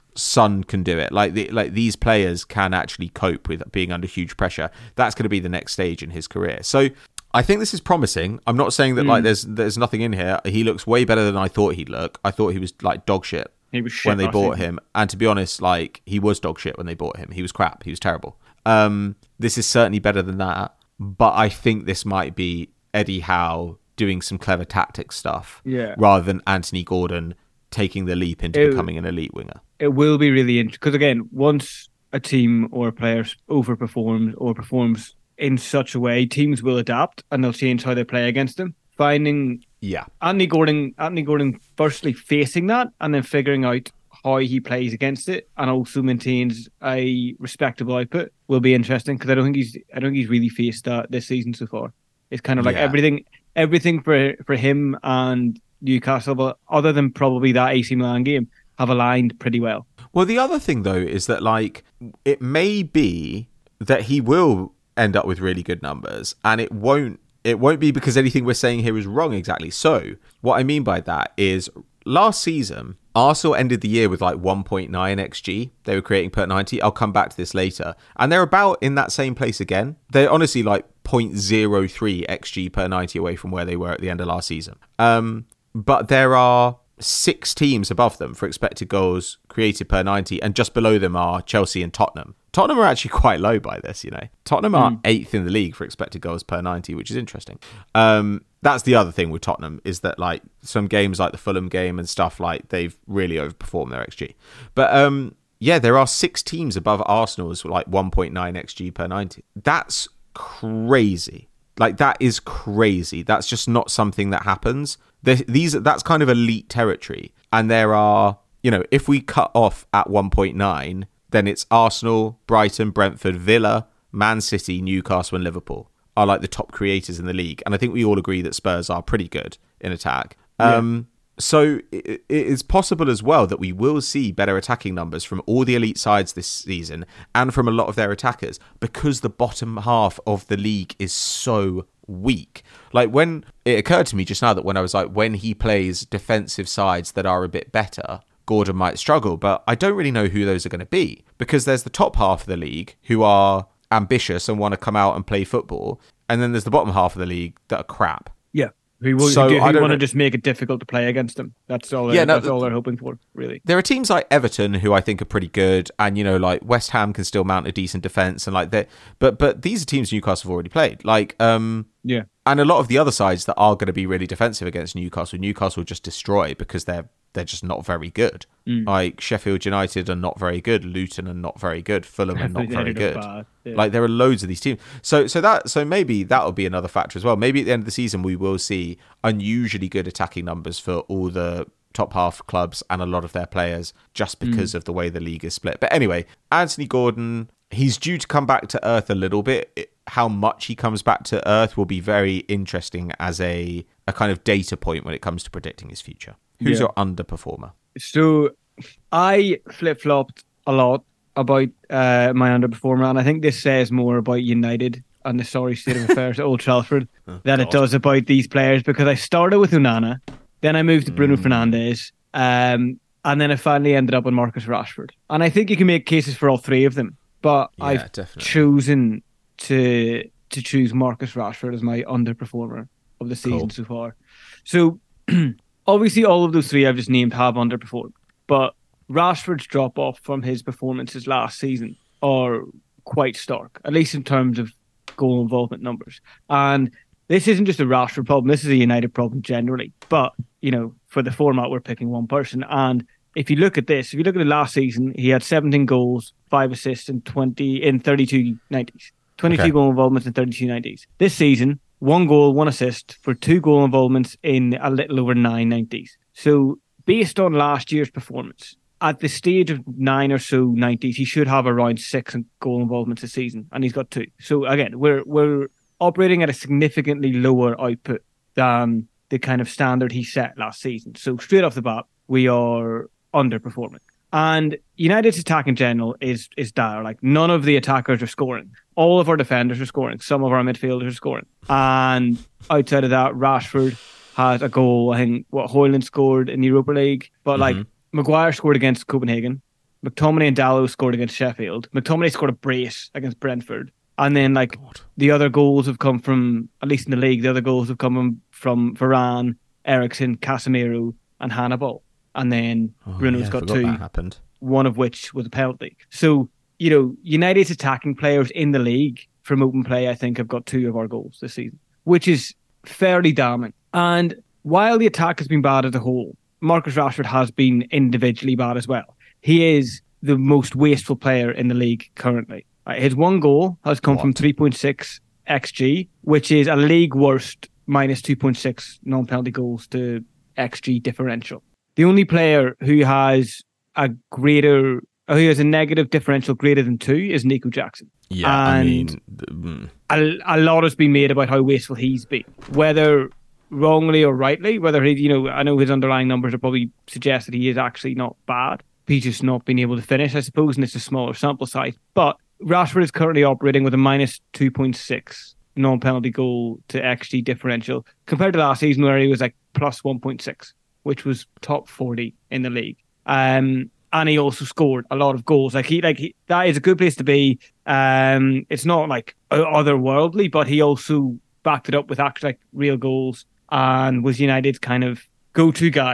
Son can do it. Like the, like these players can actually cope with being under huge pressure. That's going to be the next stage in his career. So I think this is promising. I'm not saying that mm. like there's there's nothing in here. He looks way better than I thought he'd look. I thought he was like dog shit, he was shit when they bought season. him. And to be honest, like he was dog shit when they bought him. He was crap. He was terrible. Um, this is certainly better than that. But I think this might be Eddie Howe doing some clever tactic stuff, yeah. rather than Anthony Gordon taking the leap into it, becoming an elite winger. It will be really interesting because, again, once a team or a player overperforms or performs in such a way, teams will adapt and they'll change how they play against them. Finding yeah, Anthony Gordon, Anthony Gordon, firstly facing that and then figuring out how he plays against it and also maintains a respectable output will be interesting, because I don't think he's I don't think he's really faced that this season so far. It's kind of like yeah. everything, everything for for him and Newcastle, but other than probably that A C Milan game, have aligned pretty well. Well, the other thing though is that like it may be that he will end up with really good numbers, and it won't it won't be because anything we're saying here is wrong exactly. So what I mean by that is last season Arsenal ended the year with like one point nine X G they were creating per ninety. I'll come back to this later, and they're about in that same place again. They're honestly like zero point zero three X G per ninety away from where they were at the end of last season. Um, but there are six teams above them for expected goals created per ninety, and just below them are Chelsea and Tottenham. Tottenham are actually quite low by this, you know. Tottenham are mm. eighth in the league for expected goals per ninety, which is interesting. Um, that's the other thing with Tottenham, is that like some games like the Fulham game and stuff, like they've really overperformed their X G. But um, yeah, there are six teams above Arsenal's like one point nine X G per ninety. That's crazy. Like that is crazy. That's just not something that happens. There, these that's kind of elite territory. And there are, you know, if we cut off at one point nine, then it's Arsenal, Brighton, Brentford, Villa, Man City, Newcastle and Liverpool are like the top creators in the league. And I think we all agree that Spurs are pretty good in attack. Yeah. Um, so it, it is possible as well that we will see better attacking numbers from all the elite sides this season and from a lot of their attackers, because the bottom half of the league is so weak. Like when it occurred to me just now that when I was like, when he plays defensive sides that are a bit better, Gordon might struggle, but I don't really know who those are going to be, because there's the top half of the league who are ambitious and want to come out and play football, and then there's the bottom half of the league that are crap. Yeah, who, will, so who, who want know. to just make it difficult to play against them. That's all. Yeah, no, that's th- all they're hoping for, really. There are teams like Everton who I think are pretty good, and you know, like West Ham can still mount a decent defense, and like that. But but these are teams Newcastle have already played. Like um yeah. And a lot of the other sides that are going to be really defensive against Newcastle, Newcastle just destroy because they're they're just not very good. Mm. Like Sheffield United are not very good, Luton are not very good, Fulham are not very good. Yeah. Like there are loads of these teams. So so that so maybe that'll be another factor as well. Maybe at the end of the season we will see unusually good attacking numbers for all the top half clubs and a lot of their players, just because mm. of the way the league is split. But anyway, Anthony Gordon, he's due to come back to earth a little bit. It, how much he comes back to earth will be very interesting as a, a kind of data point when it comes to predicting his future. Who's yeah. your underperformer? So I flip-flopped a lot about uh, my underperformer, and I think this says more about United and the sorry state of affairs at Old Trafford oh, than God. it does about these players, because I started with Onana, then I moved to Bruno mm. Fernandes, um, and then I finally ended up with Marcus Rashford. And I think you can make cases for all three of them, but yeah, I've definitely. chosen to to choose Marcus Rashford as my underperformer of the season cool. so far. So obviously all of those three I've just named have underperformed, but Rashford's drop off from his performances last season are quite stark, at least in terms of goal involvement numbers. And this isn't just a Rashford problem, this is a United problem generally. But, you know, for the format, we're picking one person. And if you look at this, if you look at the last season, he had seventeen goals, five assists, and twenty in thirty-two nineties. twenty-two okay. goal involvements in thirty-two nineties. This season, one goal, one assist for two goal involvements in a little over nine nineties. So based on last year's performance, at the stage of nine or so nineties, he should have around six goal involvements a season, and he's got two. So again, we're we're operating at a significantly lower output than the kind of standard he set last season. So straight off the bat, we are underperforming. And United's attack in general is is dire. Like, none of the attackers are scoring. All of our defenders are scoring. Some of our midfielders are scoring. And outside of that, Rashford has a goal. I think what Højlund scored in the Europa League. But mm-hmm. like, Maguire scored against Copenhagen. McTominay and Dalot scored against Sheffield. McTominay scored a brace against Brentford. And then, like, God. the other goals have come from, at least in the league, the other goals have come from, from Varane, Eriksen, Casemiro, and Hannibal. And then oh, Bruno's yeah, got two, that happened. one of which was a penalty. So, you know, United's attacking players in the league from open play, I think, have got two of our goals this season, which is fairly damning. And while the attack has been bad as a whole, Marcus Rashford has been individually bad as well. He is the most wasteful player in the league currently. Right, his one goal has come what? from three point six X G, which is a league worst minus two point six non-penalty goals to X G differential. The only player who has a greater, who has a negative differential greater than two is Nico Jackson. Yeah, and I mean, mm. a, a lot has been made about how wasteful he's been, whether wrongly or rightly. Whether he, you know, I know his underlying numbers are probably suggest that he is actually not bad. He's just not been able to finish, I suppose, and it's a smaller sample size. But Rashford is currently operating with a minus two point six non-penalty goal to X G differential compared to last season where he was like plus one point six. Which was top forty in the league. Um, and he also scored a lot of goals. Like he, like he, that is a good place to be. Um, it's not like otherworldly, but he also backed it up with actually like real goals and was United's kind of go-to guy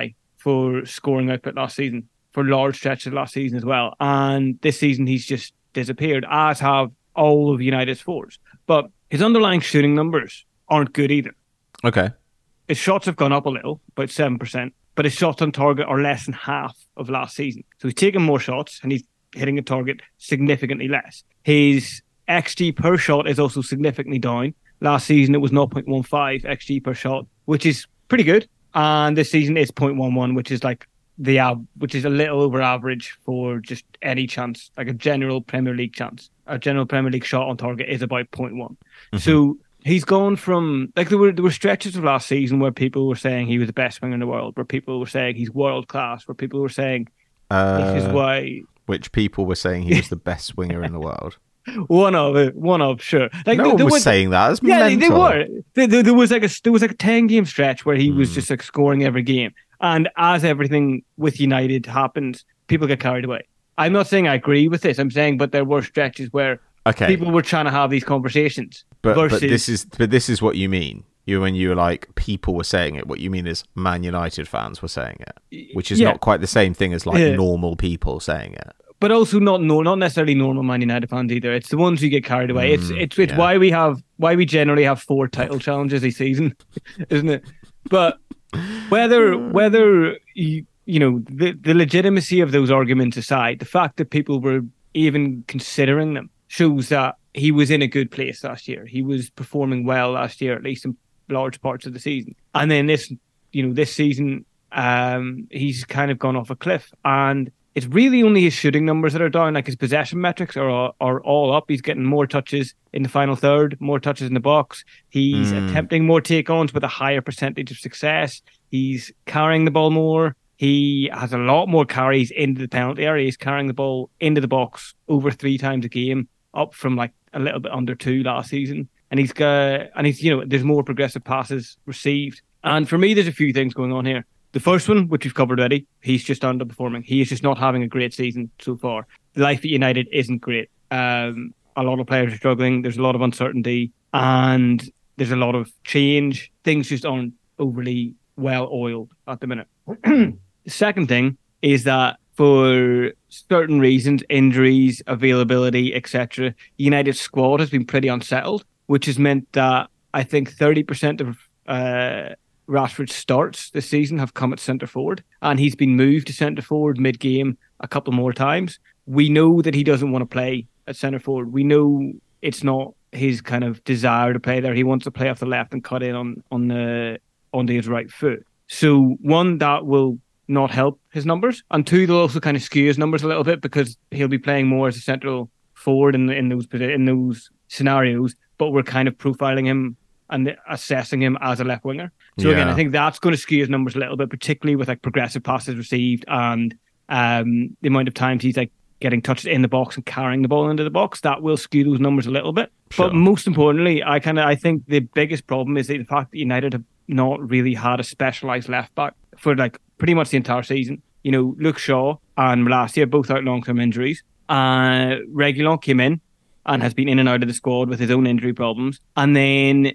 for scoring output last season, for large stretches last season as well. And this season, he's just disappeared, as have all of United's forwards. But his underlying shooting numbers aren't good either. Okay. His shots have gone up a little, about seven percent, but his shots on target are less than half of last season. So he's taking more shots and he's hitting a target significantly less. His X G per shot is also significantly down. Last season, it was zero point one five X G per shot, which is pretty good. And this season, it's zero point one one, which is like the ab- which is a little over average for just any chance, like a general Premier League chance. A general Premier League shot on target is about zero point one. Mm-hmm. So he's gone from, like, there were there were stretches of last season where people were saying he was the best winger in the world, where people were saying he's world class, where people were saying uh, this is why. Which people were saying he was the best winger in the world. One of it, one of sure. Like no one was, was saying that. It's yeah, mental. They, they were. There, there, there was like a there was like a ten game stretch where he mm. was just like scoring every game, and as everything with United happens, people get carried away. I'm not saying I agree with this. I'm saying, but there were stretches where okay. people were trying to have these conversations. But, versus... but this is but this is what you mean. You when you were like people were saying it. What you mean is Man United fans were saying it, which is yeah. not quite the same thing as like yeah. normal people saying it. But also not no, not necessarily normal Man United fans either. It's the ones who get carried away. Mm, it's it's it's yeah. why we have why we generally have four title challenges a season, isn't it? But whether whether you you know the the legitimacy of those arguments aside, the fact that people were even considering them shows that he was in a good place last year. He was performing well last year, at least in large parts of the season. And then this you know this season, um, he's kind of gone off a cliff and. It's really only his shooting numbers that are down. Like his possession metrics are all, are all up. He's getting more touches in the final third, more touches in the box. He's mm. attempting more take-ons with a higher percentage of success. He's carrying the ball more. He has a lot more carries into the penalty area. He's carrying the ball into the box over three times a game, up from like a little bit under two last season. And he's got, and he's, you know, there's more progressive passes received. And for me, there's a few things going on here. The first one, which we've covered already, he's just underperforming. He is just not having a great season so far. Life at United isn't great. Um, a lot of players are struggling. There's a lot of uncertainty and there's a lot of change. Things just aren't overly well oiled at the minute. The second thing is that for certain reasons, injuries, availability, et cetera, United's squad has been pretty unsettled, which has meant that I think thirty percent of uh, Rashford's starts this season have come at centre forward, and he's been moved to centre forward mid-game a couple more times. We know that he doesn't want to play at centre forward. We know it's not his kind of desire to play there. He wants to play off the left and cut in on on the onto his right foot. So one, that will not help his numbers, and two, they'll also kind of skew his numbers a little bit because he'll be playing more as a central forward in in those in those scenarios. But we're kind of profiling him and assessing him as a left winger. So yeah. again, I think that's going to skew his numbers a little bit, particularly with like progressive passes received and um, the amount of times he's like getting touched in the box and carrying the ball into the box. That will skew those numbers a little bit. Sure. But most importantly, I kind of I think the biggest problem is the fact that United have not really had a specialised left back for like pretty much the entire season. You know, Luke Shaw and Malacia both out long term injuries. Uh, Reguilon came in and has been in and out of the squad with his own injury problems, and then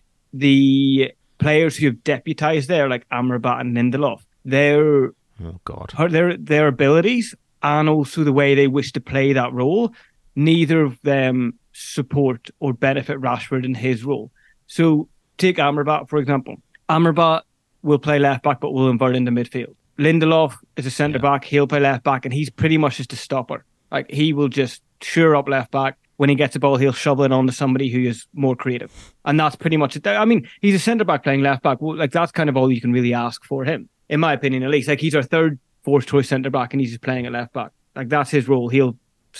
the players who have deputised there, like Amrabat and Lindelof, their oh god, their their abilities and also the way they wish to play that role, neither of them support or benefit Rashford in his role. So take Amrabat for example. Amrabat will play left back, but will invert into midfield. Lindelof is a centre back; yeah. he'll play left back, and he's pretty much just a stopper. Like he will just sure up left back. When he gets the ball, he'll shovel it on to somebody who is more creative. And that's pretty much it. I mean, he's a centre-back playing left-back. Well, like, that's kind of all you can really ask for him, in my opinion, at least. Like, he's our third, fourth-choice centre-back, and he's just playing at left-back. Like, that's his role. He'll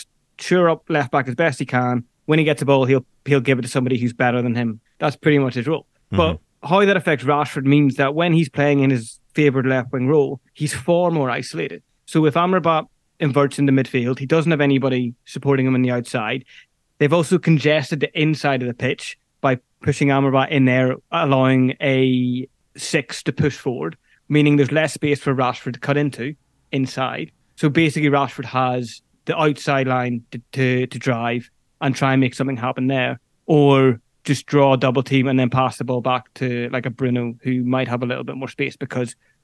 sure up left-back as best he can. When he gets the ball, he'll he'll give it to somebody who's better than him. That's pretty much his role. Mm-hmm. But how that affects Rashford means that when he's playing in his favoured left-wing role, he's far more isolated. So if Amrabat inverts into midfield, he doesn't have anybody supporting him on the outside. They've also congested the inside of the pitch by pushing Amrabat in there, allowing a six to push forward, meaning there's less space for Rashford to cut into inside. So basically Rashford has the outside line to, to, to drive and try and make something happen there, or just draw a double team and then pass the ball back to like a Bruno who might have a little bit more space because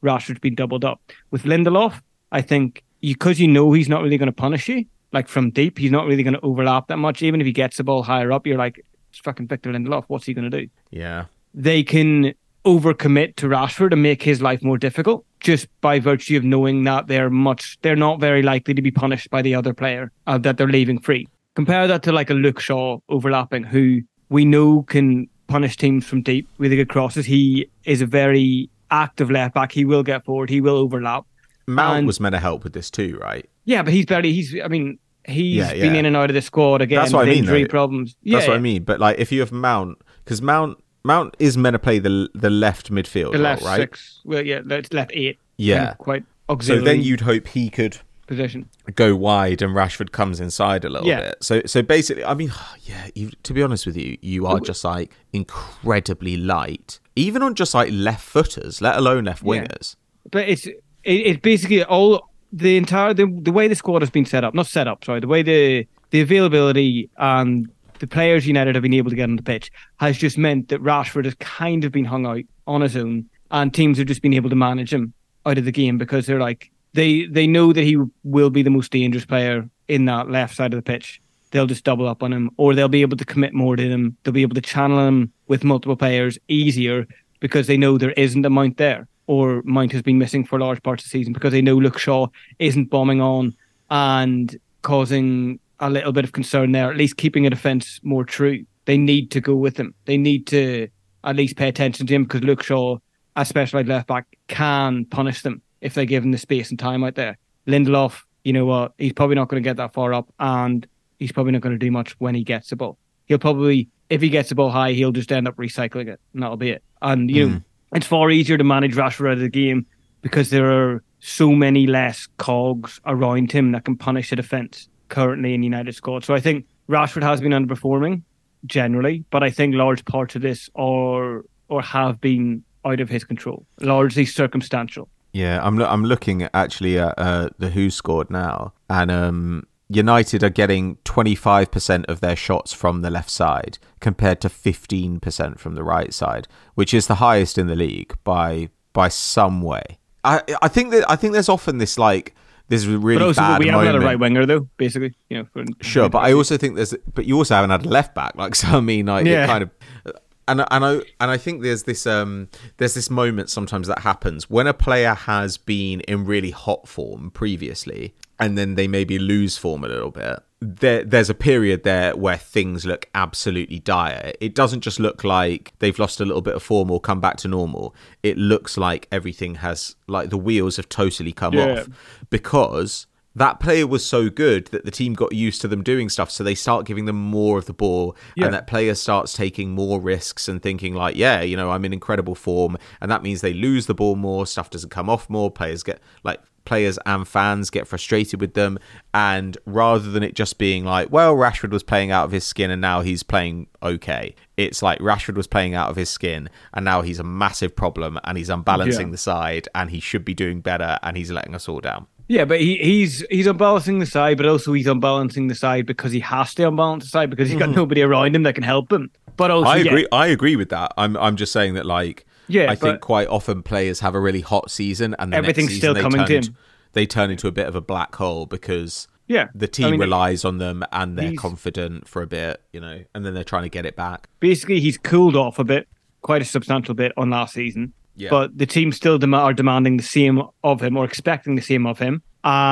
Rashford's been doubled up. With Lindelof, I think because you, you know he's not really going to punish you, like from deep, he's not really going to overlap that much. Even if he gets the ball higher up, you're like, it's fucking Victor Lindelof. What's he going to do? Yeah. They can overcommit to Rashford and make his life more difficult just by virtue of knowing that they're much, they're not very likely to be punished by the other player uh, that they're leaving free. Compare that to like a Luke Shaw overlapping, who we know can punish teams from deep with the good crosses. He is a very active left back. He will get forward. He will overlap. Mount and, was meant to help with this too, right? Yeah, but he's barely, he's, I mean, he's yeah, yeah. been in and out of the squad again. That's what I mean. Injury though. problems. That's yeah, what I mean. But like, if you have Mount, because Mount, Mount is meant to play the the left midfield, the left role, right? six. Well, yeah, left, left eight. Yeah, quite auxiliary. So then you'd hope he could position go wide and Rashford comes inside a little yeah. bit. So so basically, I mean, yeah. You, to be honest with you, you are just like incredibly light, even on just like left footers, let alone left wingers. Yeah. But it's it, it's basically all the entire the the way the squad has been set up, not set up. Sorry, the way the the availability and the players United have been able to get on the pitch has just meant that Rashford has kind of been hung out on his own, and teams have just been able to manage him out of the game because they're like they they know that he will be the most dangerous player in that left side of the pitch. They'll just double up on him, or they'll be able to commit more to him. They'll be able to channel him with multiple players easier because they know there isn't a Mount there, or Mount has been missing for large parts of the season because they know Luke Shaw isn't bombing on and causing a little bit of concern there, at least keeping a defence more true. They need to go with him. They need to at least pay attention to him because Luke Shaw, as specialised left back, can punish them if they give him the space and time out there. Lindelof, you know what, he's probably not going to get that far up, and he's probably not going to do much when he gets the ball. He'll probably, if he gets the ball high, he'll just end up recycling it, and that'll be it. And, you mm. know, it's far easier to manage Rashford out of the game because there are so many less cogs around him that can punish the defence currently in United squad. So I think Rashford has been underperforming generally, but I think large parts of this are or have been out of his control, largely circumstantial. Yeah, I'm lo- I'm looking at actually at uh, the Who scored now, and um, United are getting twenty-five percent of their shots from the left side compared to fifteen percent from the right side, which is the highest in the league by by some way. I I think that I think there's often this like this really but also, bad we haven't moment. had a right winger though, basically. You know, for, sure, but I also think there's but you also haven't had a left back. Like so, I mean, like yeah. it kind of. And and I and I think there's this um there's this moment sometimes that happens when a player has been in really hot form previously, and then they maybe lose form a little bit. There there's a period there where things look absolutely dire. It doesn't just look like they've lost a little bit of form or come back to normal. It looks like everything has like the wheels have totally come yeah. off because that player was so good that the team got used to them doing stuff, so they start giving them more of the ball, yeah. and that player starts taking more risks and thinking like, yeah, you know, I'm in incredible form, and that means they lose the ball more, stuff doesn't come off more, players get like players and fans get frustrated with them, and rather than it just being like, well, Rashford was playing out of his skin and now he's playing okay, it's like Rashford was playing out of his skin and now he's a massive problem and he's unbalancing yeah. the side and he should be doing better and he's letting us all down. Yeah, but he, he's he's unbalancing the side, but also he's unbalancing the side because he has to unbalance the side because he's got mm-hmm. nobody around him that can help him. But also, I agree. Yeah. I agree with that. I'm I'm just saying that, like, yeah, I think quite often players have a really hot season and the everything's next season still coming to him. Into, they turn into a bit of a black hole because yeah, the team I mean, relies on them and they're confident for a bit, you know, and then they're trying to get it back. Basically, he's cooled off a bit, quite a substantial bit on last season. Yeah. But the team still dem- are demanding the same of him or expecting the same of him.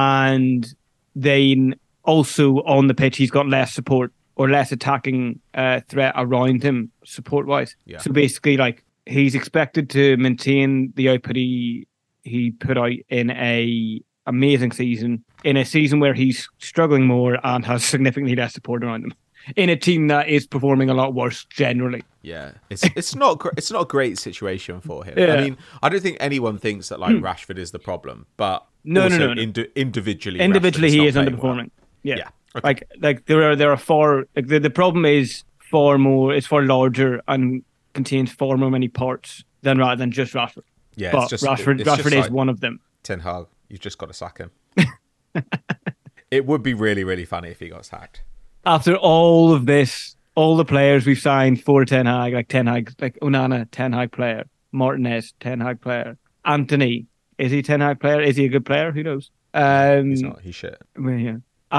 And then also on the pitch, he's got less support or less attacking uh, threat around him support-wise. Yeah. So basically, like, he's expected to maintain the output he, he put out in a amazing season, in a season where he's struggling more and has significantly less support around him, in a team that is performing a lot worse generally. Yeah, it's it's not gr- it's not a great situation for him. Yeah. I mean, I don't think anyone thinks that like Rashford is the problem, but no, also no, no, no. Indi- individually, individually he is underperforming. Well. Yeah, yeah. Okay. like like there are there are far like the, the problem is far more it's far larger and contains far more many parts than rather than just Rashford. Yeah, but it's just, Rashford it's Rashford just is like one of them. Ten Hag, you've just got to sack him. It would be really really funny if he got sacked. After all of this. All the players we've signed for Ten Hag, like Ten Hag, like Onana, Ten Hag player, Martinez, Ten Hag player, Anthony, Is he a Ten Hag player? Is he a good player? Who knows? Um, He's not. He's shit. well, yeah.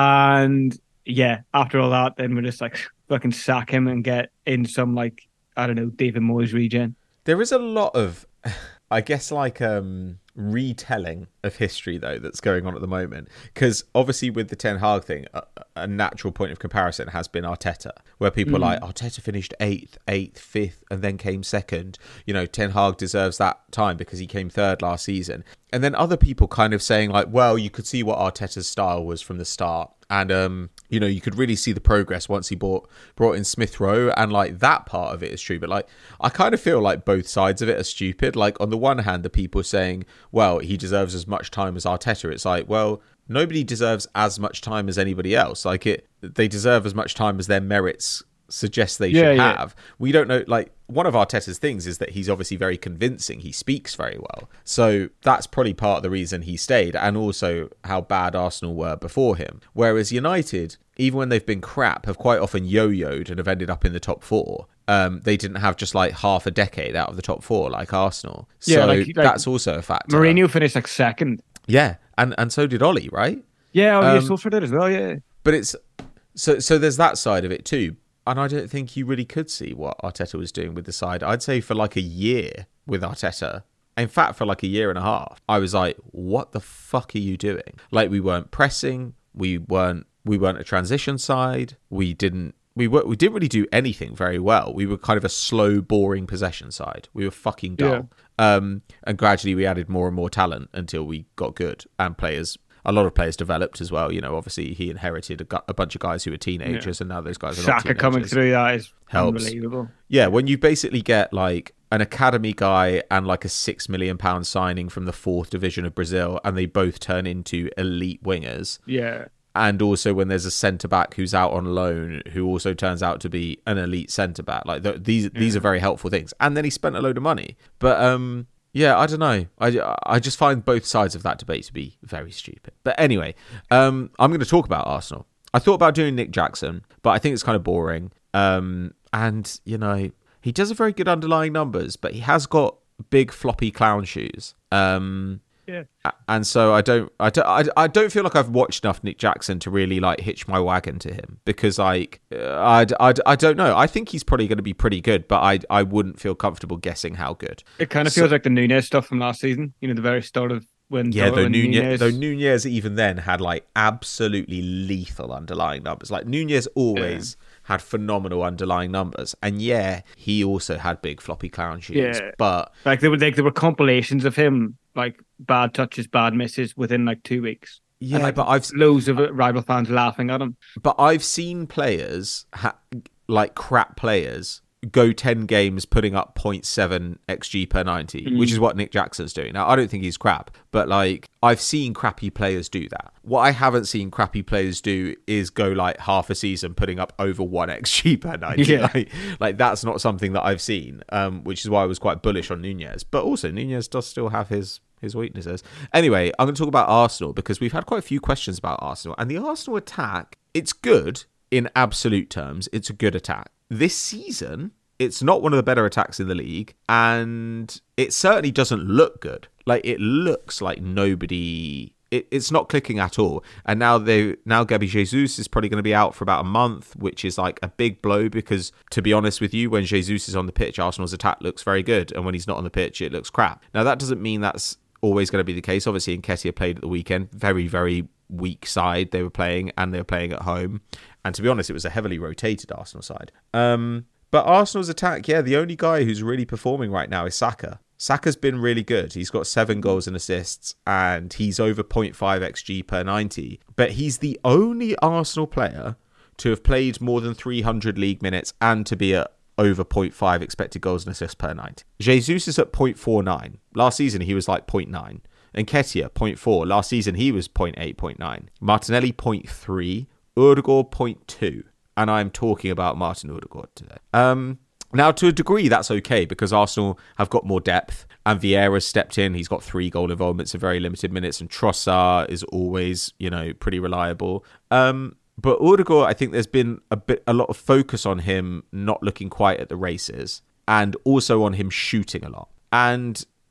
And yeah, after all that, then we're just like fucking sack him and get in some like I don't know David Moyes regen. There is a lot of, I guess, like um, retelling of history, though, that's going on at the moment. Because obviously with the Ten Hag thing, a, a natural point of comparison has been Arteta, where people mm. are like, Arteta finished eighth, eighth, fifth, and then came second. You know, Ten Hag deserves that time because he came third last season. And then other people kind of saying like, well, you could see what Arteta's style was from the start. And, um, you know, you could really see the progress once he brought, brought in Smith Rowe. And, like, that part of it is true. But, like, I kind of feel like both sides of it are stupid. Like, on the one hand, the people saying, well, he deserves as much time as Arteta. It's like, well, nobody deserves as much time as anybody else. Like, it, they deserve as much time as their merits suggest they yeah, should yeah. have. We don't know, like, one of Arteta's things is that he's obviously very convincing. He speaks very well. So that's probably part of the reason he stayed, and also how bad Arsenal were before him. Whereas United, even when they've been crap, have quite often yo-yoed and have ended up in the top four. Um, they didn't have just like half a decade out of the top four like Arsenal. So yeah, like, like that's also a factor. Mourinho finished like second. Yeah, and, and so did Ollie, right? Yeah, oh, yeah, Um, Solskjaer did as well, yeah. But it's so so there's that side of it too. And I don't think you really could see what Arteta was doing with the side. I'd say for like a year with Arteta, in fact, for like a year and a half, I was like, what the fuck are you doing? Like, we weren't pressing. We weren't, we weren't a transition side. We didn't, we were, we didn't really do anything very well. We were kind of a slow, boring possession side. We were fucking dull. Yeah. Um, and gradually we added more and more talent until we got good, and players, a lot of players developed as well. You know, obviously he inherited a, gu- a bunch of guys who were teenagers, yeah. and now those guys are not Saka teenagers. coming through, that is Helps. Unbelievable. Yeah, when you basically get like an academy guy and like a six million pound signing from the fourth division of Brazil, and they both turn into elite wingers. Yeah. And also when there's a centre back who's out on loan who also turns out to be an elite centre back, like th- these these yeah. are very helpful things. And then he spent a load of money, but um. Yeah, I don't know. I, I just find both sides of that debate to be very stupid. But anyway, um, I'm going to talk about Arsenal. I thought about doing Nick Jackson, but I think it's kind of boring. Um, and, you know, he does have very good underlying numbers, but he has got big floppy clown shoes. Um, yeah. And so I don't, I don't, I, I don't feel like I've watched enough Nick Jackson to really like hitch my wagon to him, because like I, I, I don't know. I think he's probably going to be pretty good, but I, I wouldn't feel comfortable guessing how good. It kind of so, feels like the Nunez stuff from last season. You know, the very start of when yeah, though Nunez, Nunez, though Nunez even then had like absolutely lethal underlying numbers. Like Nunez always. Yeah. had phenomenal underlying numbers, and yeah, he also had big floppy clown shoes. Yeah. But like there were like there were compilations of him like bad touches, bad misses within like two weeks. Yeah, and, like, but I've loads of rival fans laughing at him. But I've seen players ha- like crap players go ten games putting up zero point seven X G per ninety, mm. which is what Nick Jackson's doing. Now, I don't think he's crap, but like I've seen crappy players do that. What I haven't seen crappy players do is go like half a season putting up over one X G per ninety. Yeah. Like, like that's not something that I've seen, um, which is why I was quite bullish on Nunez. But also Nunez does still have his his weaknesses. Anyway, I'm going to talk about Arsenal because we've had quite a few questions about Arsenal, and the Arsenal attack, it's good in absolute terms. It's a good attack. This season, it's not one of the better attacks in the league, and it certainly doesn't look good. Like, it looks like nobody... It, it's not clicking at all. And now they now Gabby Jesus is probably going to be out for about a month, which is like a big blow because, to be honest with you, when Jesus is on the pitch, Arsenal's attack looks very good, and when he's not on the pitch, it looks crap. Now, that doesn't mean that's always going to be the case. Obviously, Nketiah played at the weekend. Very, very weak side they were playing, and they were playing at home. And to be honest, it was a heavily rotated Arsenal side. Um... But Arsenal's attack, yeah, the only guy who's really performing right now is Saka. Saka's been really good. He's got seven goals and assists, and he's over zero point five X G per ninety. But he's the only Arsenal player to have played more than three hundred league minutes and to be at over zero point five expected goals and assists per ninety. Jesus is at zero point four nine. Last season, he was like zero point nine. Nketiah, zero point four. Last season, he was zero point eight, zero point nine. Martinelli, zero point three. Ødegaard, zero point two. And I'm talking about Martin Ødegaard today. Um, now, to a degree, that's okay because Arsenal have got more depth and Vieira's stepped in. He's got three goal involvements in very limited minutes, and Trossard is always, you know, pretty reliable. Um, but Ødegaard, I think there's been a bit, a lot of focus on him not looking quite at the races, and also on him shooting a lot. And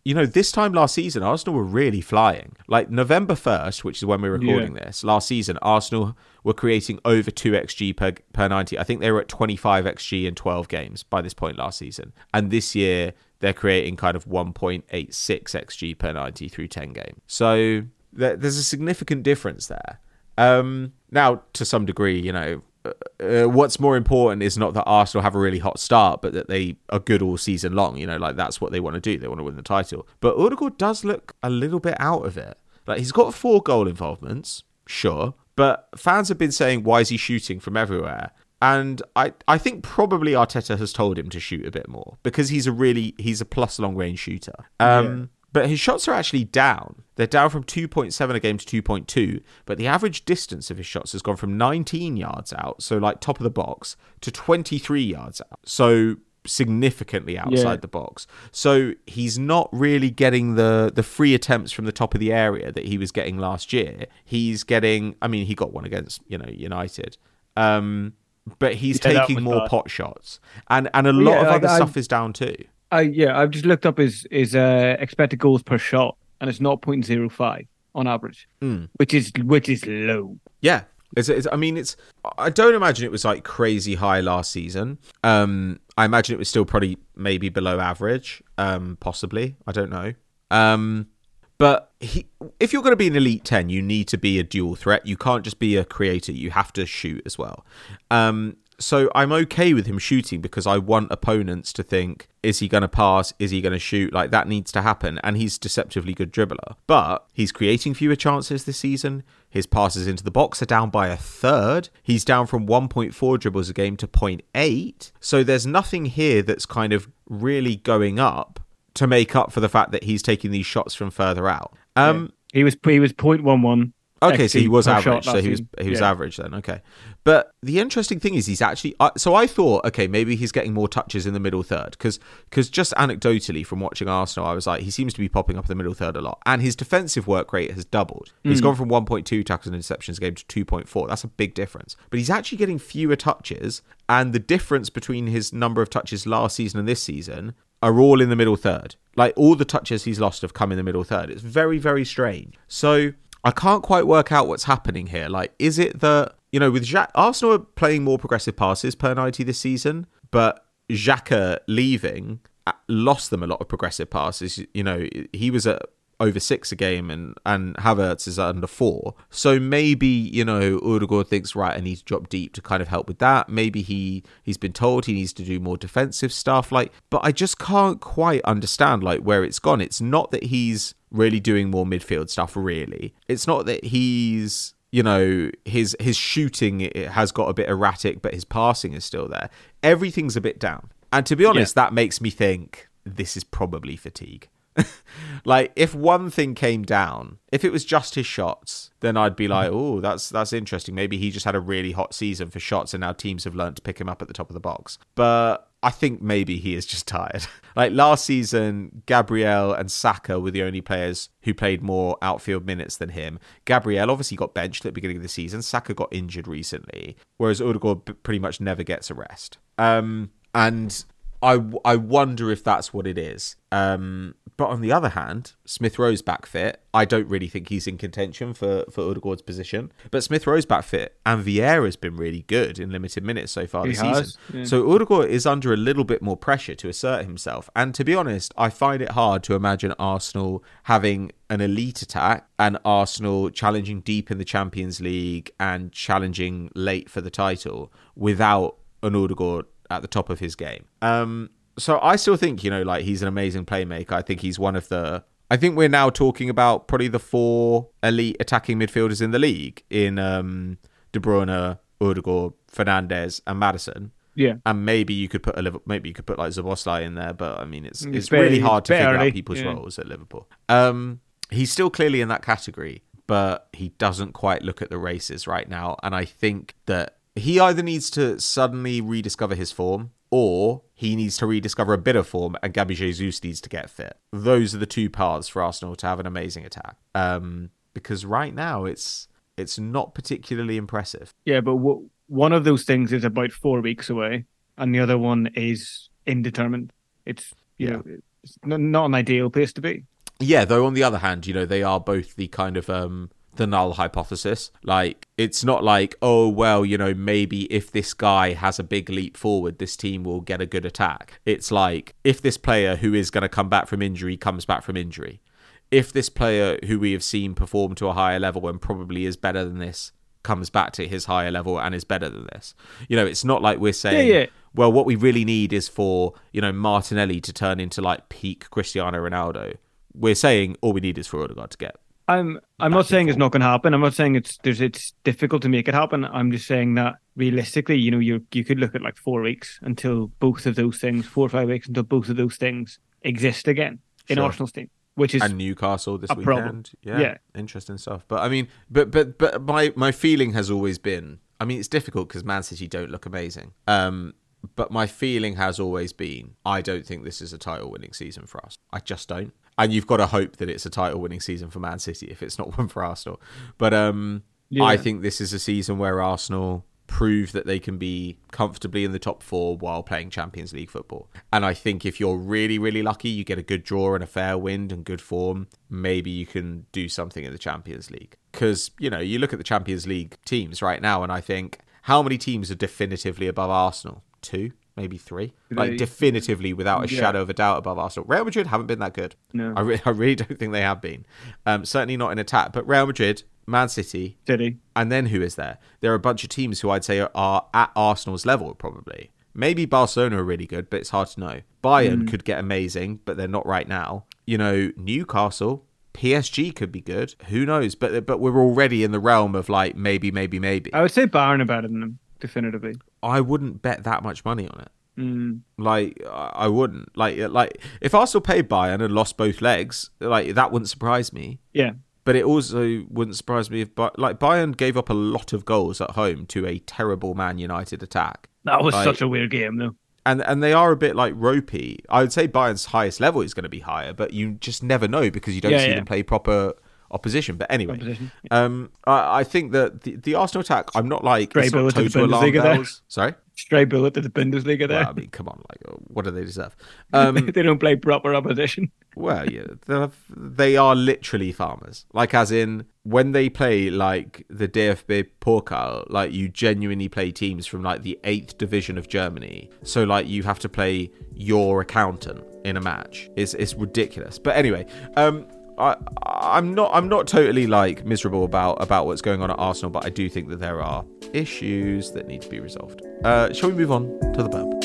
you know, this time last season, Arsenal were really flying. Like November first, which is when we're recording yeah. this, last season, Arsenal were creating over two X G per, per ninety. I think they were at twenty-five X G in twelve games by this point last season. And this year, they're creating kind of one point eight six X G per ninety through ten games. So there's a significant difference there. Um, now, to some degree, you know, Uh, what's more important is not that Arsenal have a really hot start, but that they are good all season long. You know, like that's what they want to do. They want to win the title. But Odegaard does look a little bit out of it. Like he's got four goal involvements, sure, but fans have been saying, why is he shooting from everywhere? And I, I think probably Arteta has told him to shoot a bit more because he's a really he's a plus long range shooter. Um, yeah. But his shots are actually down. They're down from two point seven a game to two point two. But the average distance of his shots has gone from nineteen yards out, so like top of the box, to twenty-three yards out. So significantly outside yeah. the box. So he's not really getting the, the free attempts from the top of the area that he was getting last year. He's getting, I mean, he got one against, you know, United. Um, but he's yeah, taking more bad. pot shots. And, and a lot yeah, of like, other I... stuff is down too. I yeah, I've just looked up his his uh, expected goals per shot, and it's zero point zero five on average, mm. which is which is low. Yeah, it's, it's. I mean, it's. I don't imagine it was like crazy high last season. Um, I imagine it was still probably maybe below average. Um, possibly, I don't know. Um, but he, if you're going to be an elite ten, you need to be a dual threat. You can't just be a creator. You have to shoot as well. Um. So I'm okay with him shooting because I want opponents to think, is he going to pass? Is he going to shoot? Like that needs to happen. And he's deceptively good dribbler. But he's creating fewer chances this season. His passes into the box are down by a third. He's down from one point four dribbles a game to zero point eight. So there's nothing here that's kind of really going up to make up for the fact that he's taking these shots from further out. Um, yeah. He was he was zero point one one. Okay, so he was average. So he was he was yeah. average then. Okay, but the interesting thing is he's actually. Uh, so I thought, okay, maybe he's getting more touches in the middle third because because just anecdotally from watching Arsenal, I was like, he seems to be popping up in the middle third a lot, and his defensive work rate has doubled. Mm. He's gone from one point two tackles and interceptions a game to two point four. That's a big difference. But he's actually getting fewer touches, and the difference between his number of touches last season and this season are all in the middle third. Like all the touches he's lost have come in the middle third. It's very very strange. So I can't quite work out what's happening here. Like, is it that, you know, with Xhaka, Arsenal are playing more progressive passes per ninety this season, but Xhaka leaving lost them a lot of progressive passes. You know, he was at over six a game and, and Havertz is under four. So maybe, you know, Odegaard thinks, right, I need to drop deep to kind of help with that. Maybe he, he's been told he needs to do more defensive stuff. Like, but I just can't quite understand, like, where it's gone. It's not that he's really doing more midfield stuff, really. It's not that he's, you know, his his shooting it has got a bit erratic, but his passing is still there. Everything's a bit down. And to be honest, yeah. that makes me think this is probably fatigue. Like, if one thing came down, if it was just his shots, then I'd be like, oh, that's that's interesting. Maybe he just had a really hot season for shots and now teams have learned to pick him up at the top of the box. But I think maybe he is just tired. Like last season, Gabriel and Saka were the only players who played more outfield minutes than him. Gabriel obviously got benched at the beginning of the season. Saka got injured recently, whereas Odegaard pretty much never gets a rest. Um, and I, I wonder if that's what it is. Um, but on the other hand, Smith Rowe's back fit. I don't really think he's in contention for, for Odegaard's position. But Smith Rowe's back fit and Vieira's been really good in limited minutes so far this season. Yeah. So Odegaard is under a little bit more pressure to assert himself. And to be honest, I find it hard to imagine Arsenal having an elite attack and Arsenal challenging deep in the Champions League and challenging late for the title without an Odegaard at the top of his game. Um, so I still think, you know, like he's an amazing playmaker. I think he's one of the... I think we're now talking about probably the four elite attacking midfielders in the league in um, De Bruyne, Odegaard, Fernandes, and Maddison. Yeah, and maybe you could put a maybe you could put like Szoboszlai in there, but I mean, it's it's, it's really hard to barely, figure out people's yeah. roles at Liverpool. Um, he's still clearly in that category, but he doesn't quite look at the races right now, and I think that he either needs to suddenly rediscover his form, or he needs to rediscover a bit of form, and Gabby Jesus needs to get fit. Those are the two paths for Arsenal to have an amazing attack. Um, because right now it's it's not particularly impressive. Yeah, but w- one of those things is about four weeks away, and the other one is indeterminate. It's you yeah. know It's n- not an ideal place to be. Yeah, though on the other hand, you know, they are both the kind of um the null hypothesis. Like, it's not like, oh well, you know, maybe if this guy has a big leap forward, this team will get a good attack. It's like, if this player who is going to come back from injury comes back from injury, if this player who we have seen perform to a higher level and probably is better than this comes back to his higher level and is better than this. You know, it's not like we're saying, Yeah, yeah. well, what we really need is for, you know, Martinelli to turn into like peak Cristiano Ronaldo. We're saying all we need is for Odegaard to get. I'm I'm back not saying and it's not going to happen. I'm not saying it's there's it's difficult to make it happen. I'm just saying that realistically, you know, you you could look at like four weeks until both of those things, four or five weeks until both of those things exist again in Sure. Arsenal's team, which is And Newcastle this a weekend. problem. Yeah, Yeah. interesting stuff. But I mean, but but but my my feeling has always been, I mean, it's difficult because Man City don't look amazing. Um, but my feeling has always been, I don't think this is a title-winning season for us. I just don't. And you've got to hope that it's a title-winning season for Man City if it's not one for Arsenal. But um, Yeah. I think this is a season where Arsenal prove that they can be comfortably in the top four while playing Champions League football. And I think if you're really, really lucky, you get a good draw and a fair wind and good form, maybe you can do something in the Champions League. Because, you know, you look at the Champions League teams right now and I think, how many teams are definitively above Arsenal? Two? Maybe three? Like, Three. definitively, without a Yeah. shadow of a doubt, above Arsenal. Real Madrid haven't been that good. No. I, re- I really don't think they have been. Um, certainly not in attack. But Real Madrid, Man City, City. and then who is there? There are a bunch of teams who I'd say are, are at Arsenal's level, probably. Maybe Barcelona are really good, but it's hard to know. Bayern Mm. could get amazing, but they're not right now. You know, Newcastle, P S G could be good. Who knows? But but we're already in the realm of like maybe, maybe, maybe. I would say Bayern are better than them, definitively. I wouldn't bet that much money on it. Mm. Like I I wouldn't. Like like if Arsenal played Bayern and lost both legs, like that wouldn't surprise me. Yeah. But it also wouldn't surprise me if, Ba- like, Bayern gave up a lot of goals at home to a terrible Man United attack, That was Like- such a weird game, though. and and they are a bit like ropey. I would say Bayern's highest level is going to be higher, but you just never know because you don't Yeah, see yeah. them play proper opposition. But anyway, Opposition. um, I, I think that the, the Arsenal attack, I'm not like Stray it's not bullet to the total alarm Bundesliga there. bells. Sorry, Stray bullet to the Bundesliga there. well, I mean, come on, like, what do they deserve? Um, they don't play proper opposition. Well, yeah, they're- they are literally farmers. Like, as in, when they play, like, the D F B Pokal, like, you genuinely play teams from, like, the eighth division of Germany. So, like, you have to play your accountant in a match. It's it's ridiculous. But anyway, um, I I'm not I'm not totally, like, miserable about, about what's going on at Arsenal, but I do think that there are issues that need to be resolved. Uh, shall we move on to the burp?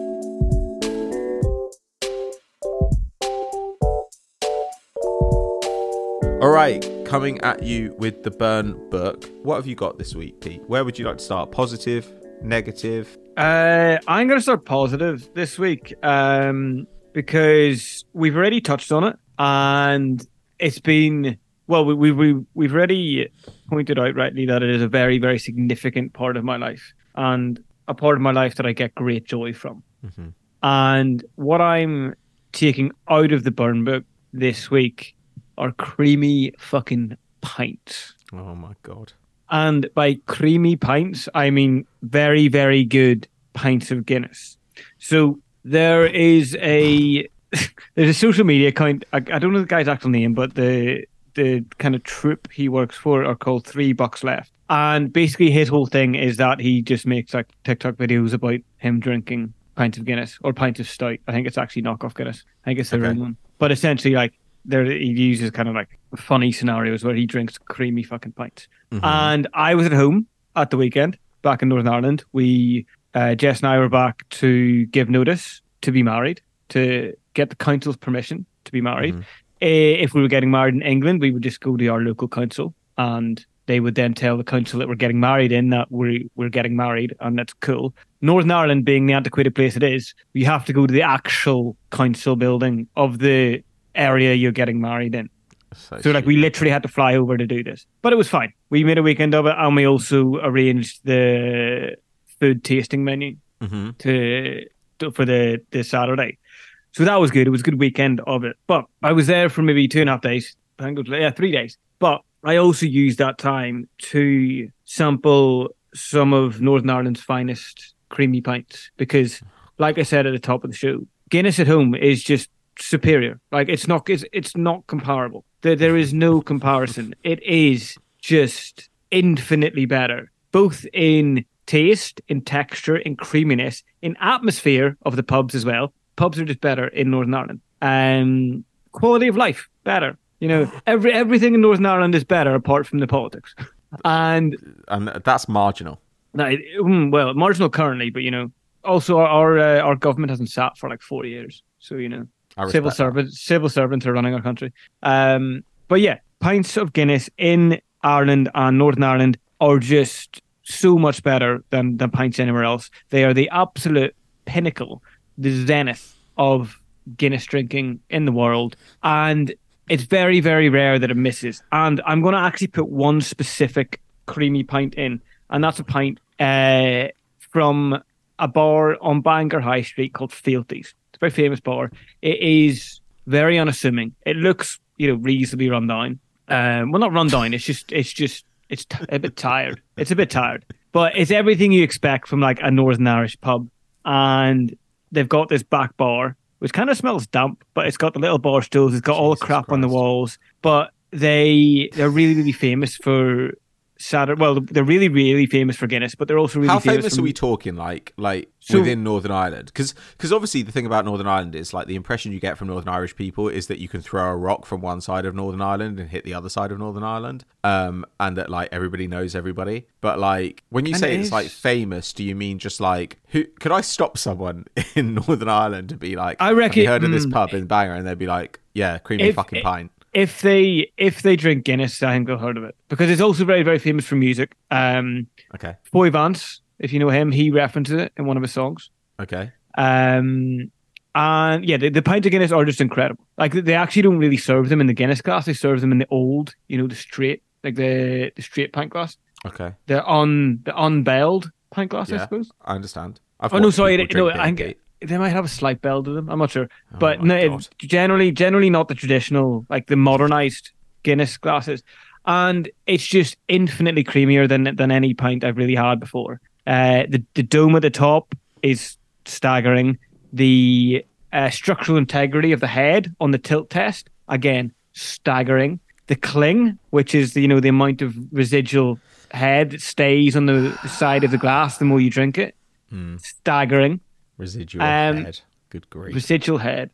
All right, coming at you with the Burn book. What have you got this week, Pete? Where would you like to start? Positive, negative? Uh, I'm going to start positive this week um, because we've already touched on it, and it's been well. We we we we've already pointed out rightly that it is a very very significant part of my life and a part of my life that I get great joy from. Mm-hmm. And what I'm taking out of the Burn book this week are creamy fucking pints. Oh my god. And by creamy pints, I mean very, very good pints of Guinness. So there is a there's a social media account. I, I don't know the guy's actual name, but the the kind of troupe he works for are called Three Bucks Left. And basically his whole thing is that he just makes like TikTok videos about him drinking pints of Guinness or pints of stout. I think it's actually knockoff Guinness. I think it's their Okay. own one. But essentially, like, there he uses kind of like funny scenarios where he drinks creamy fucking pints. Mhm. And I was at home at the weekend back in Northern Ireland. We, uh, Jess and I were back to give notice to be married, to get the council's permission to be married. Mhm. Eh, If we were getting married in England, we would just go to our local council and they would then tell the council that we're getting married in that we're, we're getting married and that's cool. Northern Ireland being the antiquated place it is, you have to go to the actual council building of the area you're getting married in. So, So like we literally had to fly over to do this, but it was fine. We made a weekend of it, and we also arranged the food tasting menu hmm to, to for the the Saturday. So that was good. It was a good weekend of it. But I was there for maybe two and a half days. I think it was yeah three days. But I also used that time to sample some of Northern Ireland's finest creamy pints because, like I said at the top of the show, Guinness at home is just superior. Like it's not it's, it's not comparable. There there is no comparison. It is just infinitely better, both in taste, in texture, in creaminess, in atmosphere of the pubs as well. Pubs are just better in Northern Ireland. Um, quality of life better. You know, every everything in Northern Ireland is better apart from the politics, and and that's marginal. No, well, marginal currently, but you know, also our our, uh, our government hasn't sat for like forty years, so you know, civil servants civil servants are running our country. Um, but yeah, pints of Guinness in Ireland and Northern Ireland are just so much better than than pints anywhere else. They are the absolute pinnacle, the zenith of Guinness drinking in the world, and it's very, very rare that it misses. And I'm going to actually put one specific creamy pint in, and that's a pint uh, from a bar on Bangor High Street called Fealties. It's a very famous bar. It is very unassuming. It looks, you know, reasonably run down. Um, well, not run down. It's just, it's just, it's t- a bit tired. It's a bit tired, but it's everything you expect from like a Northern Irish pub. And they've got this back bar, which kind of smells damp, but it's got the little bar stools. It's got Jesus all the crap Christ. on the walls. But they they're really really famous for Saturday. Well, they're really really famous for Guinness, but they're also really how famous. famous for... are we talking? Like like so, within Northern Ireland? Because because obviously the thing about Northern Ireland is like the impression you get from Northern Irish people is that you can throw a rock from one side of Northern Ireland and hit the other side of Northern Ireland, um, and that like everybody knows everybody. But like when you say it it's like famous, do you mean just like who? Could I stop someone in Northern Ireland to be like, I reckon, have you heard of this mm, pub in Bangor? And they'd be like, yeah, creamy if, fucking if, pint. If they if they drink Guinness, I think they'll heard of it because it's also very very famous for music. Um, okay, Boy Vance, if you know him, he references it in one of his songs. Okay, um, and yeah, the, the pint of Guinness are just incredible. Like they actually don't really serve them in the Guinness glass; they serve them in the old, you know, the straight, like the the straight pint glass. Okay, the un the unbelled pint glass, yeah, I suppose. I understand. I've oh no, sorry, they, no, I think. Gate. They might have a slight bell to them. I'm not sure, oh but no, it, generally, generally not the traditional, like the modernized Guinness glasses, and it's just infinitely creamier than than any pint I've really had before. Uh, the the dome at the top is staggering. The uh, structural integrity of the head on the tilt test, again, staggering. The cling, which is the, you know the amount of residual head that stays on the side of the glass the more you drink it, mm. staggering. Residual um, head. Good grief. Residual head.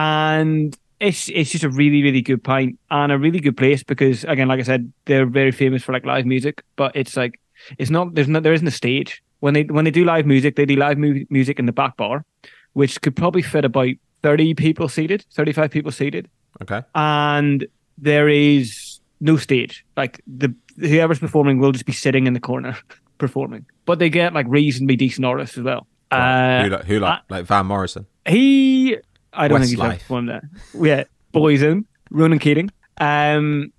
And it's it's just a really, really good pint and a really good place because, again, like I said, they're very famous for like live music, but it's like, it's not, there's not, there isn't a stage. When they when they do live music, they do live mu- music in the back bar, which could probably fit about thirty people seated, thirty-five people seated. Okay. And there is no stage. Like the whoever's performing will just be sitting in the corner performing. But they get like reasonably decent artists as well. Right. Uh, who like, who like, uh, like Van Morrison? He, I don't Westlife. think he's one there. Yeah, Boyzone, Ronan Keating. Um,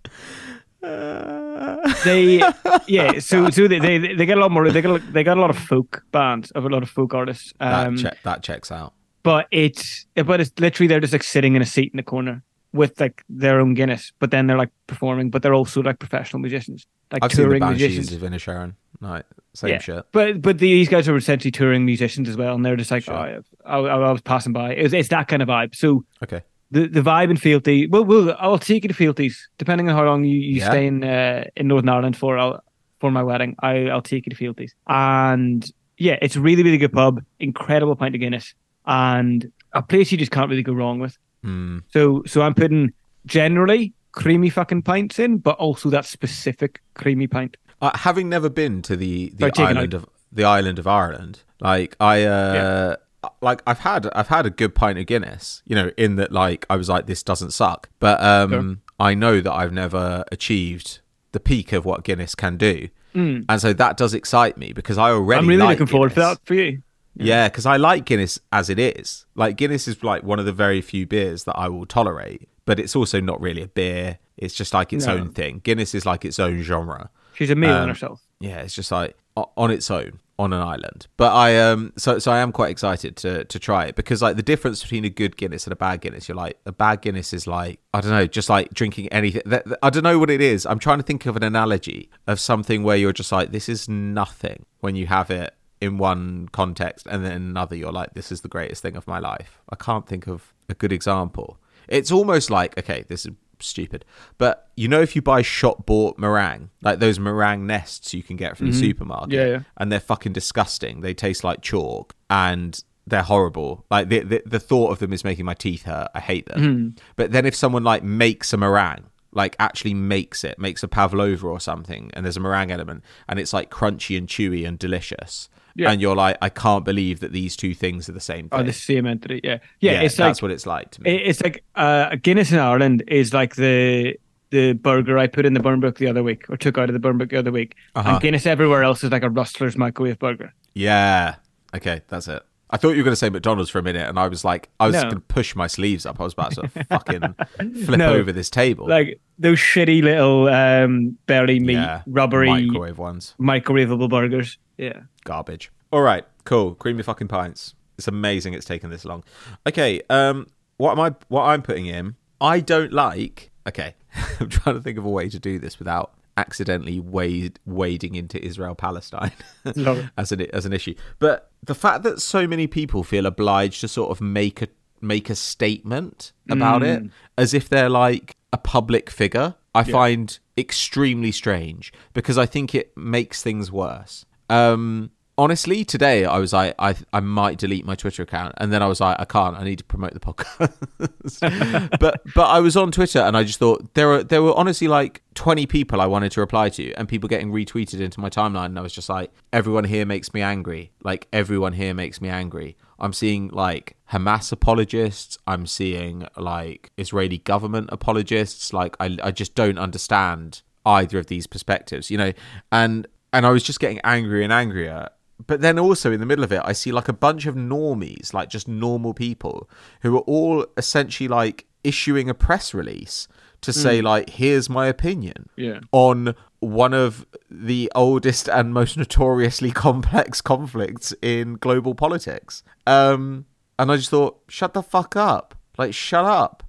they, yeah. So, so they, they, they get a lot more. They get, they got a lot of folk bands, of a lot of folk artists. Um, that, check, that checks out. But it's, but it's literally they're just like sitting in a seat in the corner with like their own Guinness, but then they're like performing, but they're also like professional musicians, like I've touring seen the musicians. of Inisharan. Like same yeah. shit. But but these guys are essentially touring musicians as well, and they're just like, sure. oh, I, I, I was passing by. It's, it's that kind of vibe. So okay, the the vibe in Fealty. Well, we'll I'll take you to Fealties depending on how long you, you yeah. stay in uh, in Northern Ireland for. I'll, for my wedding, I, I'll take you to Fealties, and yeah, it's a really really good pub, incredible pint of Guinness, and a place you just can't really go wrong with. Mm. So so I'm putting generally creamy fucking pints in, but also that specific creamy pint. Uh, having never been to the, the Sorry, island of the island of Ireland, like I uh, yeah. like I've had I've had a good pint of Guinness, you know, in that like I was like this doesn't suck, but um, sure. I know that I've never achieved the peak of what Guinness can do, mm. and so that does excite me because I already I'm really like looking Guinness. forward to that for you. Yeah, because yeah, I like Guinness as it is. Like Guinness is like one of the very few beers that I will tolerate, but it's also not really a beer. It's just like its no. own thing. Guinness is like its own genre. She's a meal um, on herself. Yeah, it's just like on its own on an island. But I um so so I am quite excited to to try it because like the difference between a good Guinness and a bad Guinness, you're like a bad Guinness is like I don't know, just like drinking anything. That, that, I don't know what it is. I'm trying to think of an analogy of something where you're just like this is nothing when you have it in one context, and then in another you're like, this is the greatest thing of my life. I can't think of a good example. It's almost like, okay, this is stupid, but you know, if you buy shop bought meringue, like those meringue nests you can get from mm-hmm. the supermarket, yeah, yeah. and they're fucking disgusting. They taste like chalk and they're horrible. Like the, the the thought of them is making my teeth hurt. I hate them. Mm-hmm. But then if someone like makes a meringue, like actually makes it, makes a pavlova or something, and there's a meringue element, and it's like crunchy and chewy and delicious. Yeah. And you're like, I can't believe that these two things are the same thing. Oh, the same entity, yeah. Yeah, yeah it's that's like, what it's like to me. It's like uh, Guinness in Ireland is like the the burger I put in the burn book the other week, or took out of the burn book the other week. Uh-huh. And Guinness everywhere else is like a Rustler's microwave burger. Yeah. Okay, that's it. I thought you were going to say McDonald's for a minute, and I was like, I was no. going to push my sleeves up. I was about to fucking flip no. over this table. Like those shitty little um, barely meat, yeah. rubbery microwave ones, microwavable burgers. Yeah, garbage. All right, cool. Creamy fucking pints. It's amazing it's taken this long. Okay, um, what am I? What I'm putting in? I don't like. Okay, I'm trying to think of a way to do this without accidentally wade, wading into Israel Palestine as an as an issue. But the fact that so many people feel obliged to sort of make a make a statement about mm. it as if they're like a public figure, I yeah. find extremely strange, because I think it makes things worse. Um, honestly, today I was like, I I might delete my Twitter account, and then I was like, I can't. I need to promote the podcast. but but I was on Twitter, and I just thought there were there were honestly like twenty people I wanted to reply to, and people getting retweeted into my timeline, and I was just like, everyone here makes me angry. Like everyone here makes me angry. I'm seeing like Hamas apologists. I'm seeing like Israeli government apologists. Like I I just don't understand either of these perspectives, you know, and and I was just getting angrier and angrier. But then also in the middle of it, I see like a bunch of normies, like just normal people who are all essentially like issuing a press release to say mm. like, here's my opinion yeah. on one of the oldest and most notoriously complex conflicts in global politics. Um, and I just thought, shut the fuck up. Like, shut up.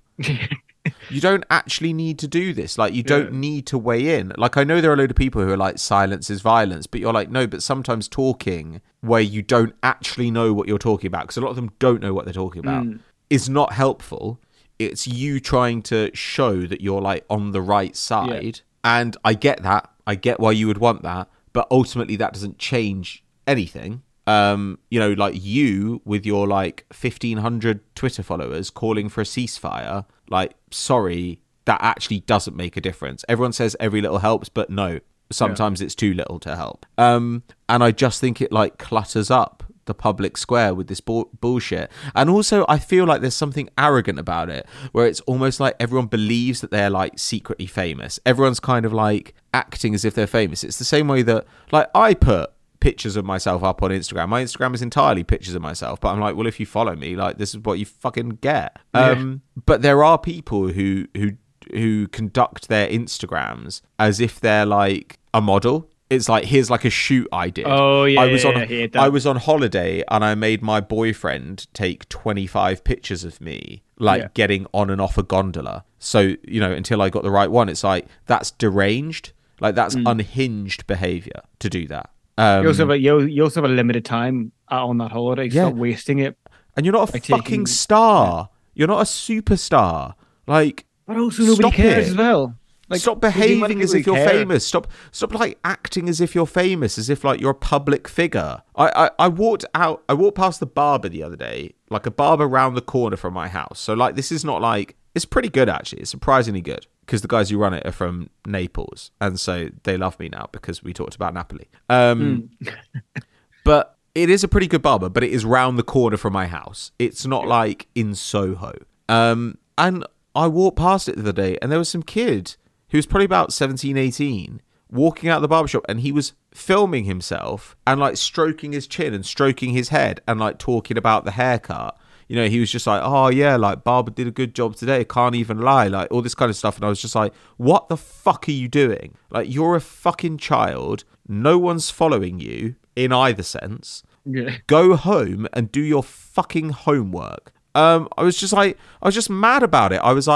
You don't actually need to do this. Like, you don't yeah. need to weigh in. Like, I know there are a load of people who are like, silence is violence, but you're like, no, but sometimes talking where you don't actually know what you're talking about, because a lot of them don't know what they're talking about, mm. is not helpful. It's you trying to show that you're like on the right side. Yeah. And I get that. I get why you would want that. But ultimately that doesn't change anything. Um, you know, like you with your like fifteen hundred Twitter followers calling for a ceasefire, like, sorry, that actually doesn't make a difference. Everyone says every little helps, but no, sometimes yeah. it's too little to help. Um, and I just think it like clutters up the public square with this bu- bullshit. And also I feel like there's something arrogant about it, where it's almost like everyone believes that they're like secretly famous. Everyone's kind of like acting as if they're famous. It's the same way that like I put pictures of myself up on Instagram. My Instagram is entirely pictures of myself, but I'm like, well, if you follow me, like, this is what you fucking get. Yeah. Um, but there are people who who who conduct their Instagrams as if they're like a model. It's like, here's like a shoot I did. Oh yeah, I was yeah, on yeah, I was on holiday and I made my boyfriend take twenty-five pictures of me, like yeah. getting on and off a gondola. So, you know, until I got the right one. It's like, that's deranged. Like, that's mm. unhinged behavior to do that. Um, you also have a, you, you also have a limited time on that holiday. Yeah. Stop wasting it. And you're not a fucking taking, star. Yeah. You're not a superstar. Like, but also nobody cares it. as well. Like, stop behaving as if you're care. famous. Stop, stop like acting as if you're famous, as if like you're a public figure. I, I, I walked out. I walked past the barber the other day, like a barber round the corner from my house. So like, this is not like, it's pretty good actually. It's surprisingly good, because the guys who run it are from Naples, and so they love me now because we talked about Napoli. Um, mm. But it is a pretty good barber, but it is round the corner from my house. It's not like in Soho. Um, and I walked past it the other day, and there was some kid who was probably about seventeen, eighteen, walking out of the barbershop, and he was filming himself and like stroking his chin and stroking his head and like talking about the haircut. You know, he was just like, oh yeah, like barber did a good job today, can't even lie, like all this kind of stuff. And I was just like, what the fuck are you doing? Like, you're a fucking child. No one's following you in either sense. Yeah. Go home and do your fucking homework. Um, I was just like, I was just mad about it. I was like,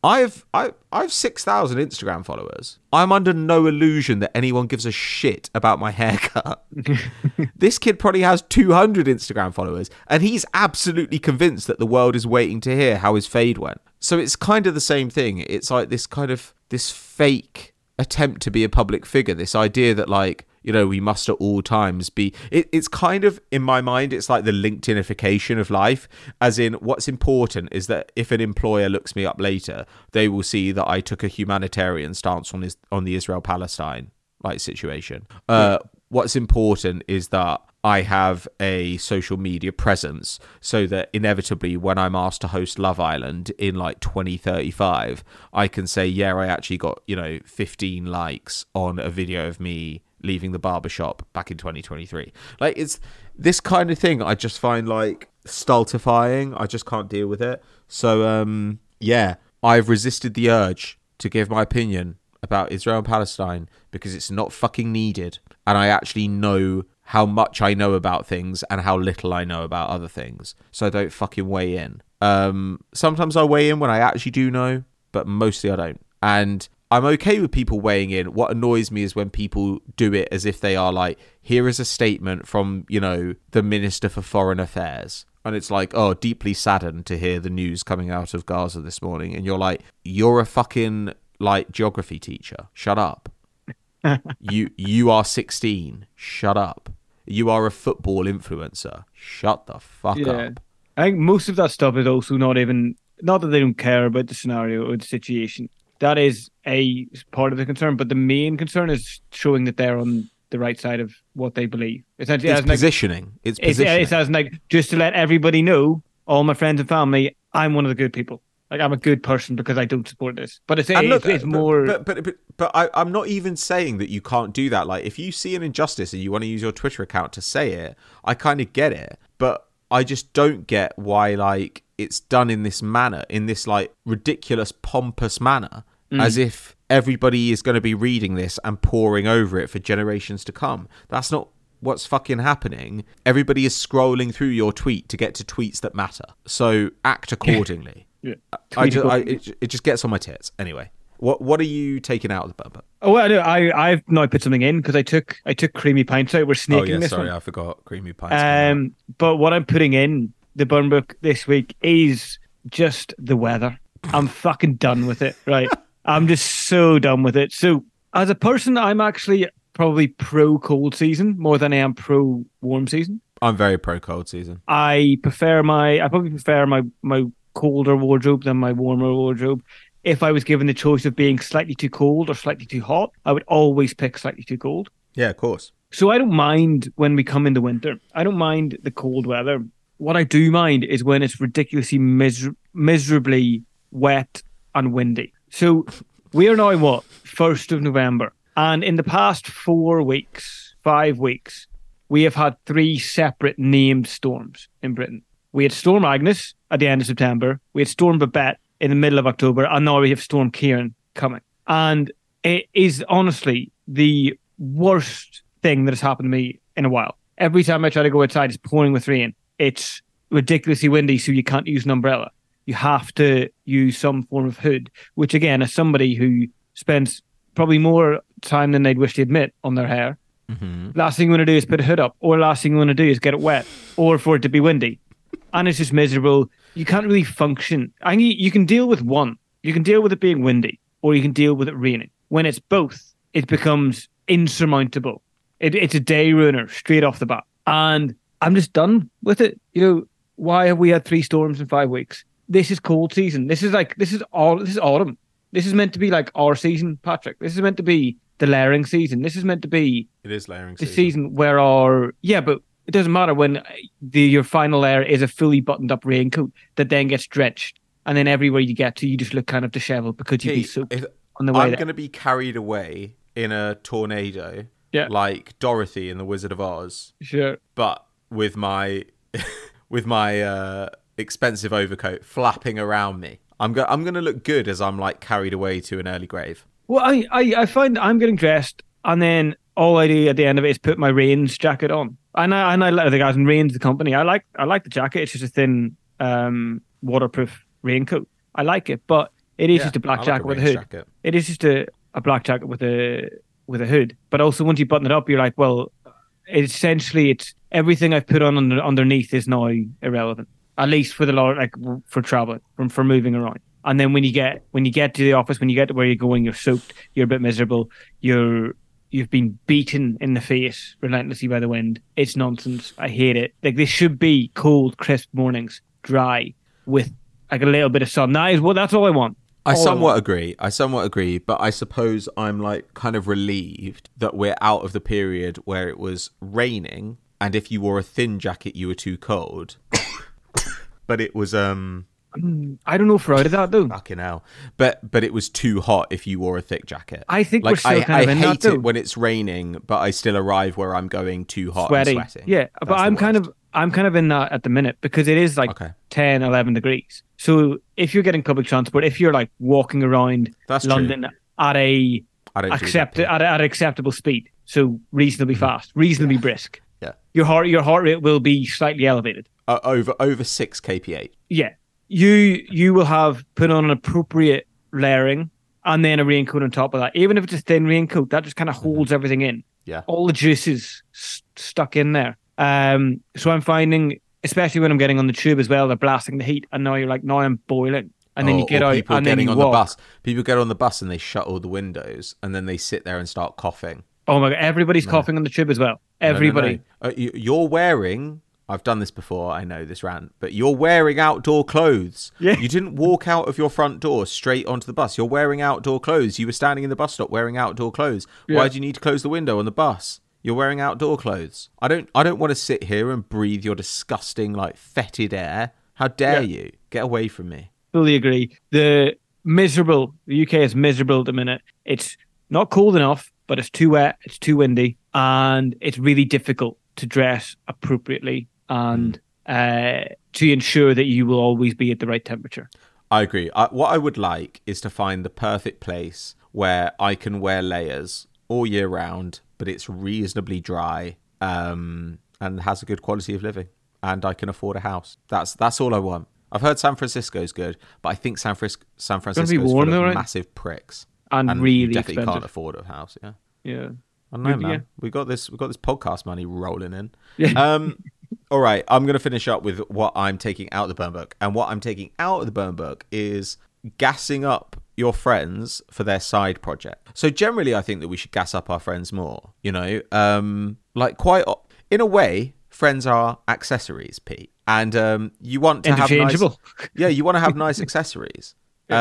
I've I I've six thousand Instagram followers. I'm under no illusion that anyone gives a shit about my haircut. This kid probably has two hundred Instagram followers, and he's absolutely convinced that the world is waiting to hear how his fade went. So it's kind of the same thing. It's like this kind of this fake attempt to be a public figure. This idea that, like, you know, we must at all times be... It, it's kind of, in my mind, it's like the LinkedInification of life. As in, what's important is that if an employer looks me up later, they will see that I took a humanitarian stance on, his, on the Israel-Palestine like situation. Uh, yeah. What's important is that I have a social media presence so that inevitably when I'm asked to host Love Island in like twenty thirty-five, I can say, yeah, I actually got, you know, fifteen likes on a video of me leaving the barbershop back in twenty twenty-three. Like, it's this kind of thing I just find like stultifying. I just can't deal with it. So, um, yeah, I've resisted the urge to give my opinion about Israel and Palestine because it's not fucking needed. And I actually know how much I know about things and how little I know about other things. So I don't fucking weigh in. Um, sometimes I weigh in when I actually do know, but mostly I don't. And I'm okay with people weighing in. What annoys me is when people do it as if they are like, here is a statement from, you know, the Minister for Foreign Affairs. And it's like, oh, deeply saddened to hear the news coming out of Gaza this morning. And you're like, you're a fucking, like, geography teacher. Shut up. you you are sixteen. Shut up. You are a football influencer. Shut the fuck yeah. up. I think most of that stuff is also not even, not that they don't care about the scenario or the situation. That is a part of the concern, but the main concern is showing that they're on the right side of what they believe. Essentially, it's as positioning. Like, it's it's positioning. It's as like, just to let everybody know, all my friends and family, I'm one of the good people. Like, I'm a good person because I don't support this. But it's, it's, look, it's more... But but but, but I, I'm not even saying that you can't do that. Like, if you see an injustice and you want to use your Twitter account to say it, I kind of get it. But I just don't get why, like, it's done in this manner, in this, like, ridiculous, pompous manner, mm. as if everybody is going to be reading this and poring over it for generations to come. That's not what's fucking happening. Everybody is scrolling through your tweet to get to tweets that matter. So act accordingly. Yeah. I just, I, it, it just gets on my tits. Anyway, what what are you taking out of the bumper? Oh, well, no, I I've now put something in because I took I took creamy pints out. We're snaking oh, yeah, this sorry, one. I forgot creamy pints. Um, but what I'm putting in the burn book this week is just the weather. I'm fucking done with it. Right, I'm just so done with it. So as a person, I'm actually probably pro cold season more than I am pro warm season. I'm very pro cold season. I prefer my I probably prefer my my. colder wardrobe than my warmer wardrobe. If I was given the choice of being slightly too cold or slightly too hot, I would always pick slightly too cold. Yeah, of course. So I don't mind when we come into winter. I don't mind the cold weather. What I do mind is when it's ridiculously miser- miserably wet and windy. So we are now, what, first of November. And in the past four weeks, five weeks, we have had three separate named storms in Britain. We had Storm Agnes at the end of September. We had Storm Babette in the middle of October. And now we have Storm Kieran coming. And it is honestly the worst thing that has happened to me in a while. Every time I try to go outside, it's pouring with rain. It's ridiculously windy, so you can't use an umbrella. You have to use some form of hood, which again, as somebody who spends probably more time than they'd wish to admit on their hair, mm-hmm. last thing you want to do is put a hood up, or last thing you want to do is get it wet, or for it to be windy. And it's just miserable. You can't really function. I mean, you can deal with one. You can deal with it being windy, or you can deal with it raining. When it's both, it becomes insurmountable. It, it's a day ruiner straight off the bat. And I'm just done with it. You know, why have we had three storms in five weeks? This is cold season. This is like, this is all, this is autumn. This is meant to be like our season, Patrick. This is meant to be the layering season. This is meant to be it is layering the season. season where our, yeah, but it doesn't matter when the your final layer is a fully buttoned up raincoat that then gets drenched, and then everywhere you get to, you just look kind of disheveled because you'd be soaked on the way. I'm going to be carried away in a tornado, yeah. like Dorothy in The Wizard of Oz. Sure, but with my with my uh, expensive overcoat flapping around me, I'm go- I'm going to look good as I'm like carried away to an early grave. Well, I I, I find I'm getting dressed, and then all I do at the end of it is put my Rains jacket on. And I and I let the guys in Rains, the company. I like I like the jacket. It's just a thin, um, waterproof raincoat. I like it, but It is Yeah, just a black I like jacket a with a range hood. jacket. It is just a, a black jacket with a with a hood. But also once you button it up, you're like, well, essentially, it's everything I've put on under, underneath is now irrelevant. At least for the law, like for traveling, from for moving around. And then when you get when you get to the office, when you get to where you're going, you're soaked, you're a bit miserable, you're you've been beaten in the face relentlessly by the wind. It's nonsense. I hate it. Like this should be cold, crisp mornings, dry, with like a little bit of sun. That is well, that's all I want. I All I somewhat want. agree. I somewhat agree, but I suppose I'm like kind of relieved that we're out of the period where it was raining, and if you wore a thin jacket, you were too cold. But it was um I don't know if we're out of that though. fucking hell. But but it was too hot if you wore a thick jacket. I think like we're still I, kind of I in hate that though. it when it's raining, but I still arrive where I'm going too hot Sweaty. and sweating. Yeah, but That's the I'm kind worst. of I'm kind of in that at the minute because it is like Okay. ten, eleven degrees. So if you're getting public transport, if you're like walking around That's London at a I don't accept do that. at, a, at an acceptable speed, so reasonably fast, reasonably brisk, Yeah. your heart your heart rate will be slightly elevated. Uh, over over six k p h. Yeah, you you will have put on an appropriate layering and then a raincoat on top of that. Even if it's a thin raincoat, that just kind of holds everything in. Yeah. All the juices s- stuck in there. Um, so I'm finding, especially when I'm getting on the tube as well, they're blasting the heat, and now you're like, now I'm boiling, and then Or- you get or out, people and then getting you on walk. the bus. People get on the bus and they shut all the windows, and then they sit there and start coughing. Oh my god, everybody's coughing on the tube as well. No, no, Everybody. no. Uh, you, you're wearing. I've done this before. I know this rant, but you're wearing outdoor clothes. Yeah. You didn't walk out of your front door straight onto the bus. You're wearing outdoor clothes. You were standing in the bus stop wearing outdoor clothes. Yeah. Why do you need to close the window on the bus? You're wearing outdoor clothes. I don't. I don't want to sit here and breathe your disgusting, like fetid air. How dare Yeah. you? Get away from me. Fully agree. The miserable, the U K is miserable at the minute. It's not cold enough, but it's too wet, it's too windy, and it's really difficult to dress appropriately and uh, to ensure that you will always be at the right temperature. I agree. I, what I would like is to find the perfect place where I can wear layers all year round, but it's reasonably dry um, and has a good quality of living, and I can afford a house. That's that's all I want. I've heard San Francisco's good, but I think San, Fris- San Francisco's warm full though, of right? massive pricks, And, and really you definitely expensive. can't afford a house. Yeah, Yeah. I don't know, Yeah. man. We got this. We got this podcast money rolling in. Yeah. Um, all right, I'm going to finish up with what I'm taking out of the burn book, and what I'm taking out of the burn book is gassing up your friends for their side project. So generally, I think that we should gas up our friends more. You know, um, like quite o- in a way, friends are accessories, Pete, and um, you want to have nice. Interchangeable. Yeah, you want to have nice accessories.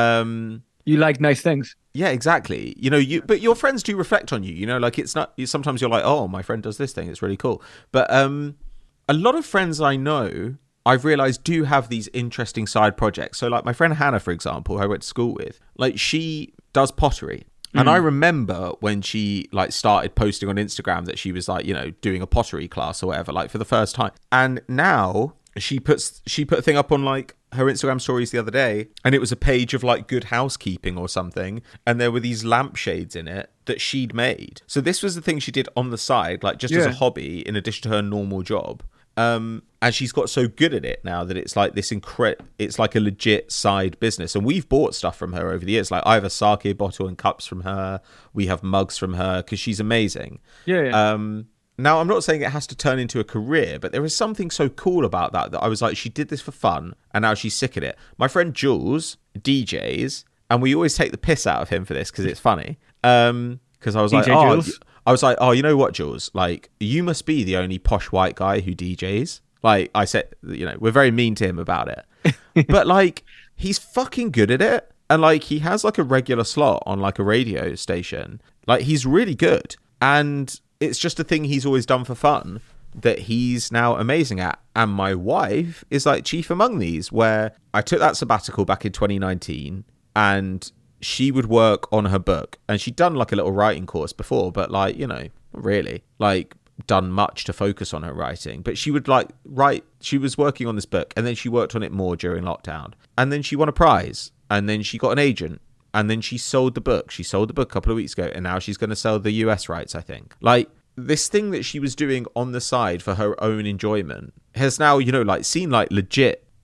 Um, You like nice things. yeah, exactly. You know, you but your friends do reflect on you. You know, like it's not. Sometimes you're like, oh, my friend does this thing. It's really cool. But um, a lot of friends I know, I've realized, do have these interesting side projects. So, like my friend Hannah, for example, who I went to school with, like she does pottery. And I remember when she like started posting on Instagram that she was like, you know, doing a pottery class or whatever, like for the first time. And now she puts she put a thing up on like her Instagram stories the other day, and it was a page of like Good Housekeeping or something, and there were these lampshades in it that she'd made. So this was the thing she did on the side, like just as a Yeah. hobby in addition to her normal job. Um, and she's got so good at it now that it's like this incre- it's like a legit side business. And we've bought stuff from her over the years. Like I have a sake bottle and cups from her. We have mugs from her because she's amazing. Yeah. yeah. Um, now, I'm not saying it has to turn into a career, but there is something so cool about that that I was like, she did this for fun, and now she's sick at it. My friend Jules D Js, and we always take the piss out of him for this because it's funny. Um, because I was D J like, oh, Jules? I was like, oh, you know what, Jules? Like, you must be the only posh white guy who D Js. Like, I said, you know, we're very mean to him about it. But, like, he's fucking good at it. And, like, he has, like, a regular slot on, like, a radio station. Like, he's really good. And it's just a thing he's always done for fun that he's now amazing at. And my wife is, like, chief among these, where I took that sabbatical back in twenty nineteen, and she would work on her book, and she'd done like a little writing course before, but like, you know, not really like done much to focus on her writing. But she would like write, she was working on this book, and then she worked on it more during lockdown, and then she won a prize, and then she got an agent, and then she sold the book. She sold the book a couple of weeks ago, and now she's going to sell the U S rights, I think. Like, this thing that she was doing on the side for her own enjoyment has now, you know, like seen like legit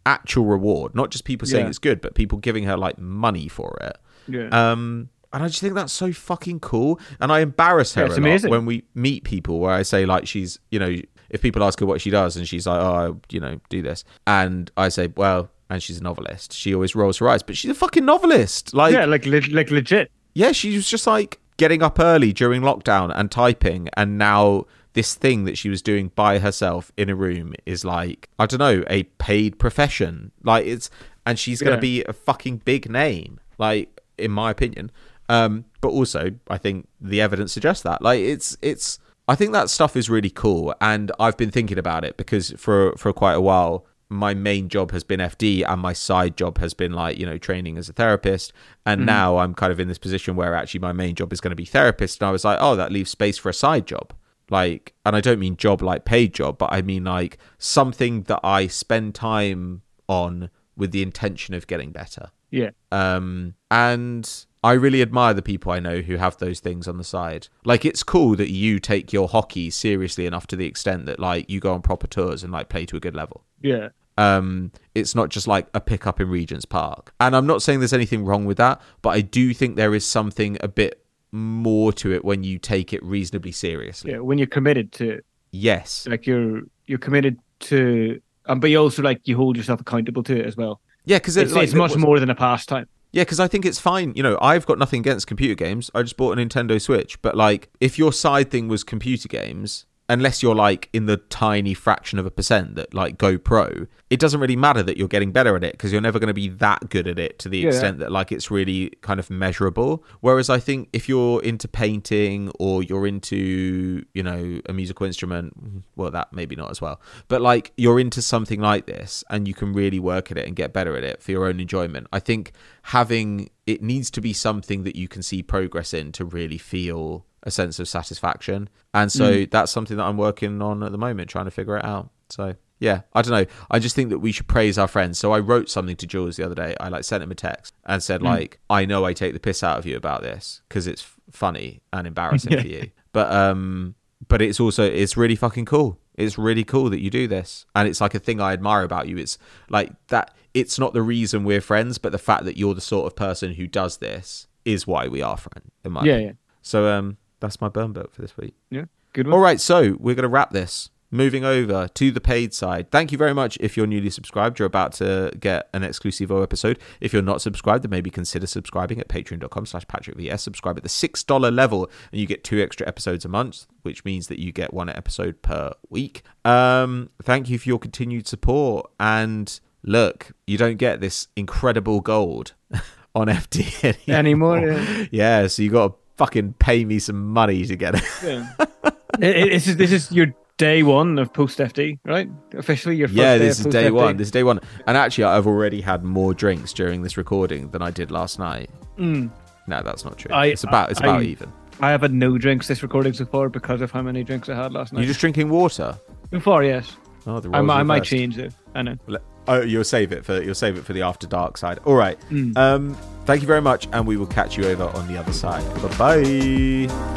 actual reward, not just people saying Yeah. it's good, but people giving her like money for it. Yeah. Um, and I just think that's so fucking cool. And I embarrass her Yeah, it's a lot amazing. when we meet people where I say like she's, you know, if people ask her what she does and she's like, oh, I, you know, do this. And I say, well, and she's a novelist. She always rolls her eyes, but she's a fucking novelist. Like, yeah, like le- like legit. yeah, she was just like getting up early during lockdown and typing. And now this thing that she was doing by herself in a room is like, I don't know, a paid profession. Like it's, and she's going to Yeah. be a fucking big name, like in my opinion. Um, but also I think the evidence suggests that like it's, it's, I think that stuff is really cool. And I've been thinking about it because for, for quite a while, my main job has been F D and my side job has been like, you know, training as a therapist. And Mhm. now I'm kind of in this position where actually my main job is going to be therapist. And I was like, oh, that leaves space for a side job. Like, and I don't mean job like paid job, but I mean like something that I spend time on with the intention of getting better. Yeah. Um, and I really admire the people I know who have those things on the side. Like, it's cool that you take your hockey seriously enough to the extent that like you go on proper tours and like play to a good level. Yeah. Um, it's not just like a pickup in Regent's Park. And I'm not saying there's anything wrong with that, but I do think there is something a bit more to it when you take it reasonably seriously. Yeah. When you're committed to it. Yes. Like you're you're committed to um, but you also like you hold yourself accountable to it as well. Yeah, because It's, like, it's much more than a pastime. Yeah, because I think it's fine. You know, I've got nothing against computer games. I just bought a Nintendo Switch. But like, if your side thing was computer games, unless you're like in the tiny fraction of a percent that like go pro, it doesn't really matter that you're getting better at it because you're never going to be that good at it to the Yeah. extent that like it's really kind of measurable. Whereas I think if you're into painting or you're into, you know, a musical instrument, well, that maybe not as well, but like you're into something like this and you can really work at it and get better at it for your own enjoyment. I think having it needs to be something that you can see progress in to really feel a sense of satisfaction. And so Mm. that's something that I'm working on at the moment, trying to figure it out. So yeah, I don't know. I just think that we should praise our friends. So I wrote something to Jules the other day. I like sent him a text and said Mm. like, I know I take the piss out of you about this because it's f- funny and embarrassing Yeah. for you. But um, but it's also, it's really fucking cool. It's really cool that you do this. And it's like a thing I admire about you. It's like that. It's not the reason we're friends, but the fact that you're the sort of person who does this is why we are friends. In my Yeah, opinion. yeah. So um, that's my burn book for this week. Yeah. Good one. All right, so we're going to wrap this. Moving over to the paid side. Thank you very much if you're newly subscribed. You're about to get an exclusive episode. If you're not subscribed, then maybe consider subscribing at patreon.com slash patrickvs. Subscribe at the six dollars level and you get two extra episodes a month, which means that you get one episode per week. Um, thank you for your continued support. And look, you don't get this incredible gold on F D anymore. Anymore, yeah. Yeah, so you got to fucking pay me some money to get it. Yeah. It- it- this is this is your day one of post F D, right? Officially, your first Yeah, day this of is day post-F D. one. This is day one. And actually, I've already had more drinks during this recording than I did last night. Mm. No, that's not true. I- it's about it's about I- even. I have had no drinks this recording so far because of how many drinks I had last night. You're just drinking water. So far, yes. Oh, the I, roles mi- I might reversed. change it. I know. Le- Oh, you'll save it for you'll save it for the after dark side. All right. Mm. Um, thank you very much, and we will catch you over on the other side. Bye bye.